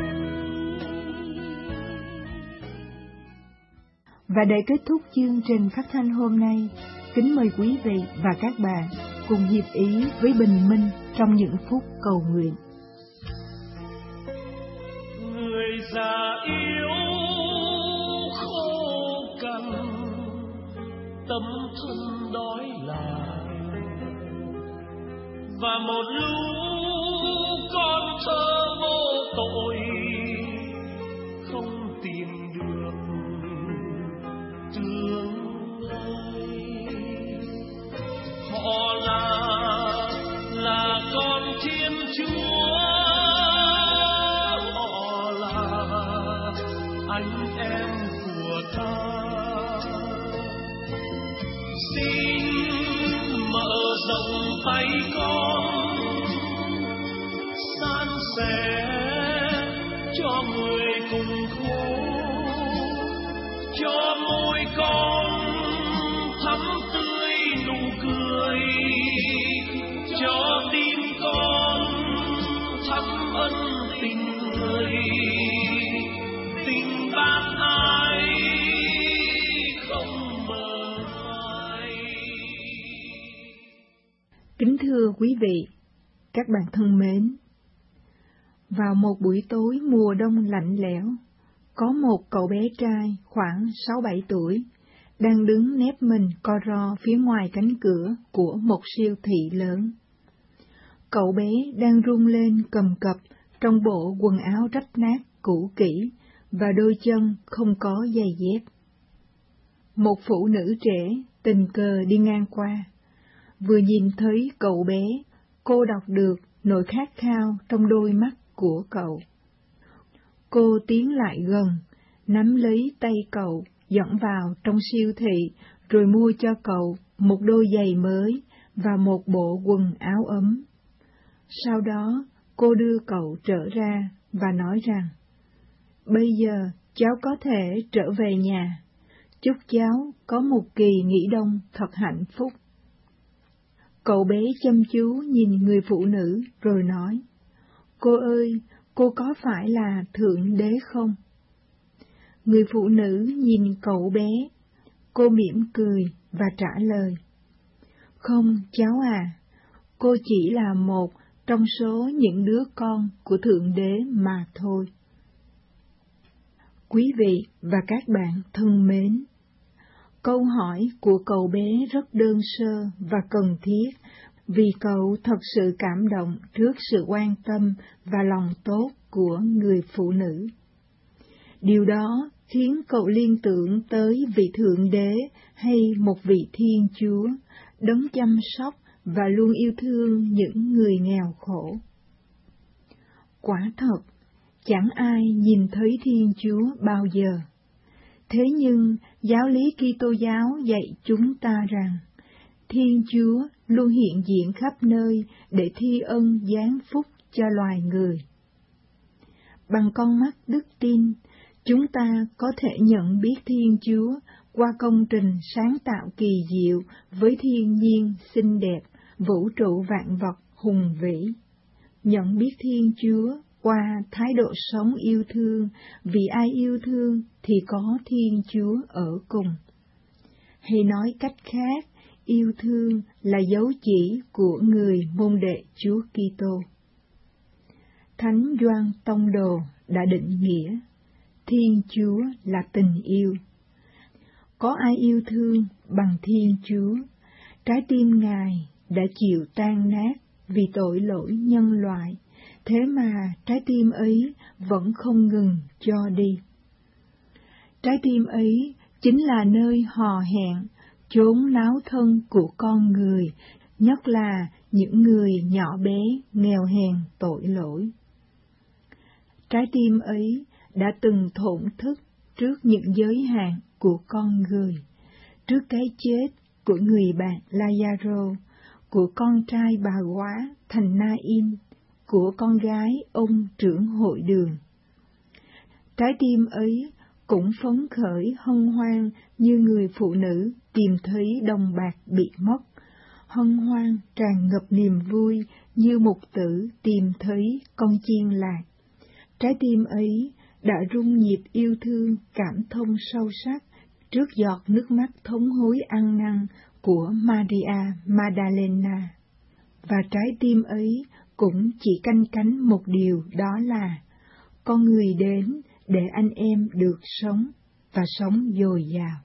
Và để kết thúc chương trình phát thanh hôm nay, kính mời quý vị và các bạn cùng hiệp ý với bình minh trong những phút cầu nguyện. Người già yếu khô cằn, tấm thân đói lại, và một lũ con thơ vô tội không tìm được tương lai. Họ là là con Thiên Chúa, họ là anh em của ta. Xin mở rộng tay con, san sẻ cho người cùng khổ, cho môi con thắm tươi nụ cười, cho tim con thắm ân tình người, tình ban ai không mờ phai. Kính thưa quý vị, các bạn thân mến, vào một buổi tối mùa đông lạnh lẽo, có một cậu bé trai khoảng sáu bảy tuổi đang đứng nép mình co ro phía ngoài cánh cửa của một siêu thị lớn. Cậu bé đang run lên cầm cập trong bộ quần áo rách nát cũ kỹ và đôi chân không có giày dép. Một phụ nữ trẻ tình cờ đi ngang qua, vừa nhìn thấy cậu bé, cô đọc được nỗi khát khao trong đôi mắt của cậu. Cô tiến lại gần, nắm lấy tay cậu, dẫn vào trong siêu thị, rồi mua cho cậu một đôi giày mới và một bộ quần áo ấm. Sau đó, cô đưa cậu trở ra và nói rằng, bây giờ cháu có thể trở về nhà, chúc cháu có một kỳ nghỉ đông thật hạnh phúc. Cậu bé chăm chú nhìn người phụ nữ rồi nói, cô ơi, cô có phải là Thượng Đế không? Người phụ nữ nhìn cậu bé, cô mỉm cười và trả lời: Không, cháu à, cô chỉ là một trong số những đứa con của Thượng Đế mà thôi. Quý vị và các bạn thân mến, câu hỏi của cậu bé rất đơn sơ và cần thiết, vì cậu thật sự cảm động trước sự quan tâm và lòng tốt của người phụ nữ. Điều đó khiến cậu liên tưởng tới vị Thượng Đế hay một vị Thiên Chúa, đấng chăm sóc và luôn yêu thương những người nghèo khổ. Quả thật, chẳng ai nhìn thấy Thiên Chúa bao giờ. Thế nhưng, giáo lý Kitô giáo dạy chúng ta rằng, Thiên Chúa luôn hiện diện khắp nơi để thi ân giáng phúc cho loài người. Bằng con mắt đức tin, chúng ta có thể nhận biết Thiên Chúa qua công trình sáng tạo kỳ diệu với thiên nhiên xinh đẹp, vũ trụ vạn vật hùng vĩ. Nhận biết Thiên Chúa qua thái độ sống yêu thương, vì ai yêu thương thì có Thiên Chúa ở cùng. Hay nói cách khác, yêu thương là dấu chỉ của người môn đệ Chúa Kitô. Thánh Gioan Tông Đồ đã định nghĩa, Thiên Chúa là tình yêu. Có ai yêu thương bằng Thiên Chúa? Trái tim Ngài đã chịu tan nát vì tội lỗi nhân loại, thế mà trái tim ấy vẫn không ngừng cho đi. Trái tim ấy chính là nơi hò hẹn, chốn náo thân của con người, nhất là những người nhỏ bé, nghèo hèn, tội lỗi. Trái tim ấy đã từng thổn thức trước những giới hạn của con người, trước cái chết của người bạn Lazaro, của con trai bà góa thành Na-in, của con gái ông trưởng hội đường. Trái tim ấy cũng phấn khởi hân hoan như người phụ nữ tìm thấy đồng bạc bị mất, hân hoan tràn ngập niềm vui như mục tử tìm thấy con chiên lạc. Trái tim ấy đã rung nhịp yêu thương cảm thông sâu sắc trước giọt nước mắt thống hối ăn năn của Maria Magdalena. Và trái tim ấy cũng chỉ canh cánh một điều, đó là con người đến để anh em được sống và sống dồi dào.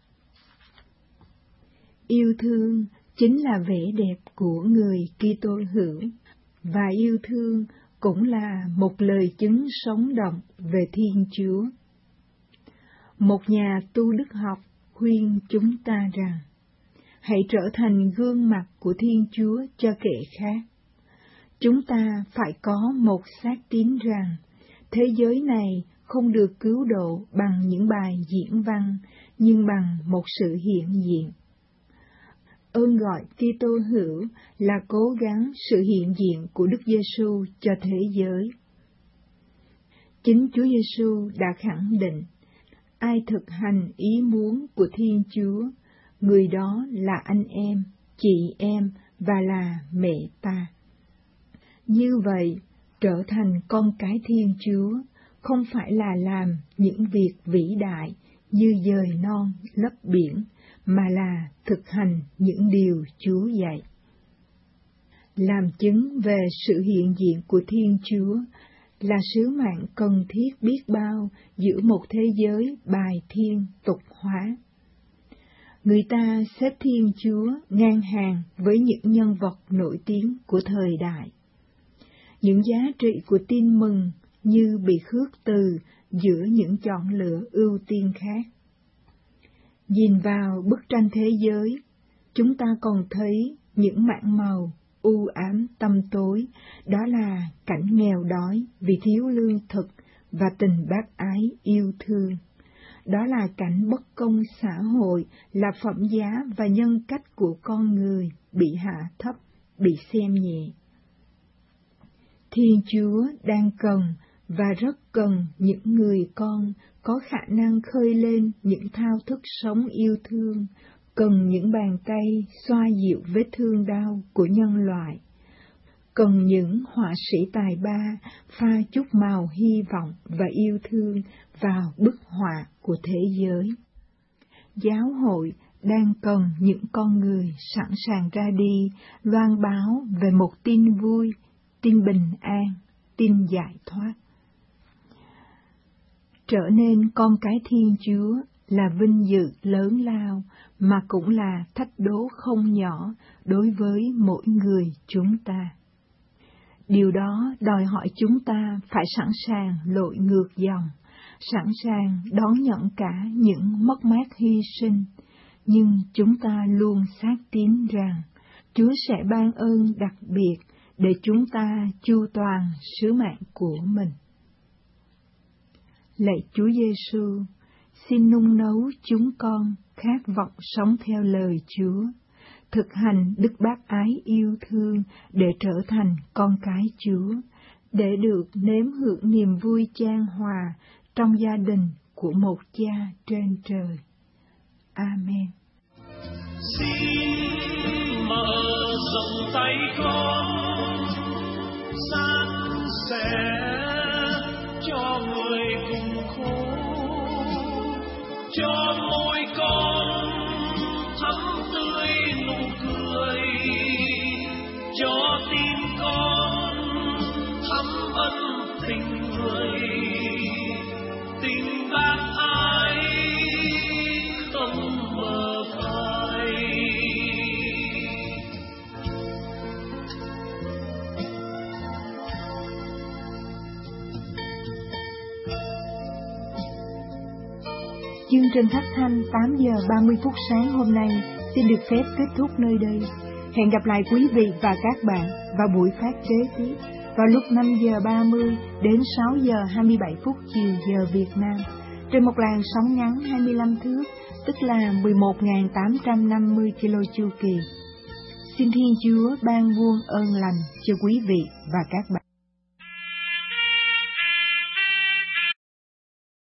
Yêu thương chính là vẻ đẹp của người Kitô hữu, và yêu thương cũng là một lời chứng sống động về Thiên Chúa. Một nhà tu đức học khuyên chúng ta rằng, hãy trở thành gương mặt của Thiên Chúa cho kẻ khác. Chúng ta phải có một xác tín rằng, thế giới này không được cứu độ bằng những bài diễn văn, nhưng bằng một sự hiện diện. Ơn gọi Kitô hữu là cố gắng sự hiện diện của Đức Giêsu cho thế giới. Chính Chúa Giêsu đã khẳng định, ai thực hành ý muốn của Thiên Chúa, người đó là anh em, chị em và là mẹ ta. Như vậy, trở thành con cái Thiên Chúa không phải là làm những việc vĩ đại như dời non lấp biển, mà là thực hành những điều Chúa dạy. Làm chứng về sự hiện diện của Thiên Chúa là sứ mạng cần thiết biết bao giữa một thế giới bài thiên tục hóa. Người ta xếp Thiên Chúa ngang hàng với những nhân vật nổi tiếng của thời đại. Những giá trị của tin mừng như bị khước từ giữa những chọn lựa ưu tiên khác. Nhìn vào bức tranh thế giới, chúng ta còn thấy những mảng màu u ám tăm tối, đó là cảnh nghèo đói vì thiếu lương thực và tình bác ái yêu thương. Đó là cảnh bất công xã hội, là phẩm giá và nhân cách của con người bị hạ thấp, bị xem nhẹ. Thiên Chúa đang cần và rất cần những người con có khả năng khơi lên những thao thức sống yêu thương, cần những bàn tay xoa dịu vết thương đau của nhân loại, cần những họa sĩ tài ba pha chút màu hy vọng và yêu thương vào bức họa của thế giới. Giáo hội đang cần những con người sẵn sàng ra đi loan báo về một tin vui, tin bình an, tin giải thoát. Trở nên con cái Thiên Chúa là vinh dự lớn lao mà cũng là thách đố không nhỏ đối với mỗi người chúng ta. Điều đó đòi hỏi chúng ta phải sẵn sàng lội ngược dòng, sẵn sàng đón nhận cả những mất mát hy sinh, nhưng chúng ta luôn xác tín rằng Chúa sẽ ban ơn đặc biệt để chúng ta chu toàn sứ mạng của mình. Lạy Chúa Giêsu, xin nung nấu chúng con khát vọng sống theo lời Chúa, thực hành đức bác ái yêu thương để trở thành con cái Chúa, để được nếm hưởng niềm vui chan hòa trong gia đình của một Cha trên trời. Amen. Xin mở rộng tay con, san sẻ cho người cùng khổ, cho môi con thắm tươi nụ cười, cho tim con thắm ân tình người, tình bác ái không mờ phai. Chương trình phát thanh tám giờ ba mươi phút sáng hôm nay xin được phép kết thúc nơi đây. Hẹn gặp lại quý vị và các bạn vào buổi phát kế tiếp vào lúc năm giờ ba mươi đến sáu giờ hai mươi bảy phút chiều giờ Việt Nam trên một làn sóng ngắn hai mươi lăm thước, tức là mười một nghìn tám trăm năm mươi ki lô chu kỳ. Xin Thiên Chúa ban muôn ơn lành cho quý vị và các bạn.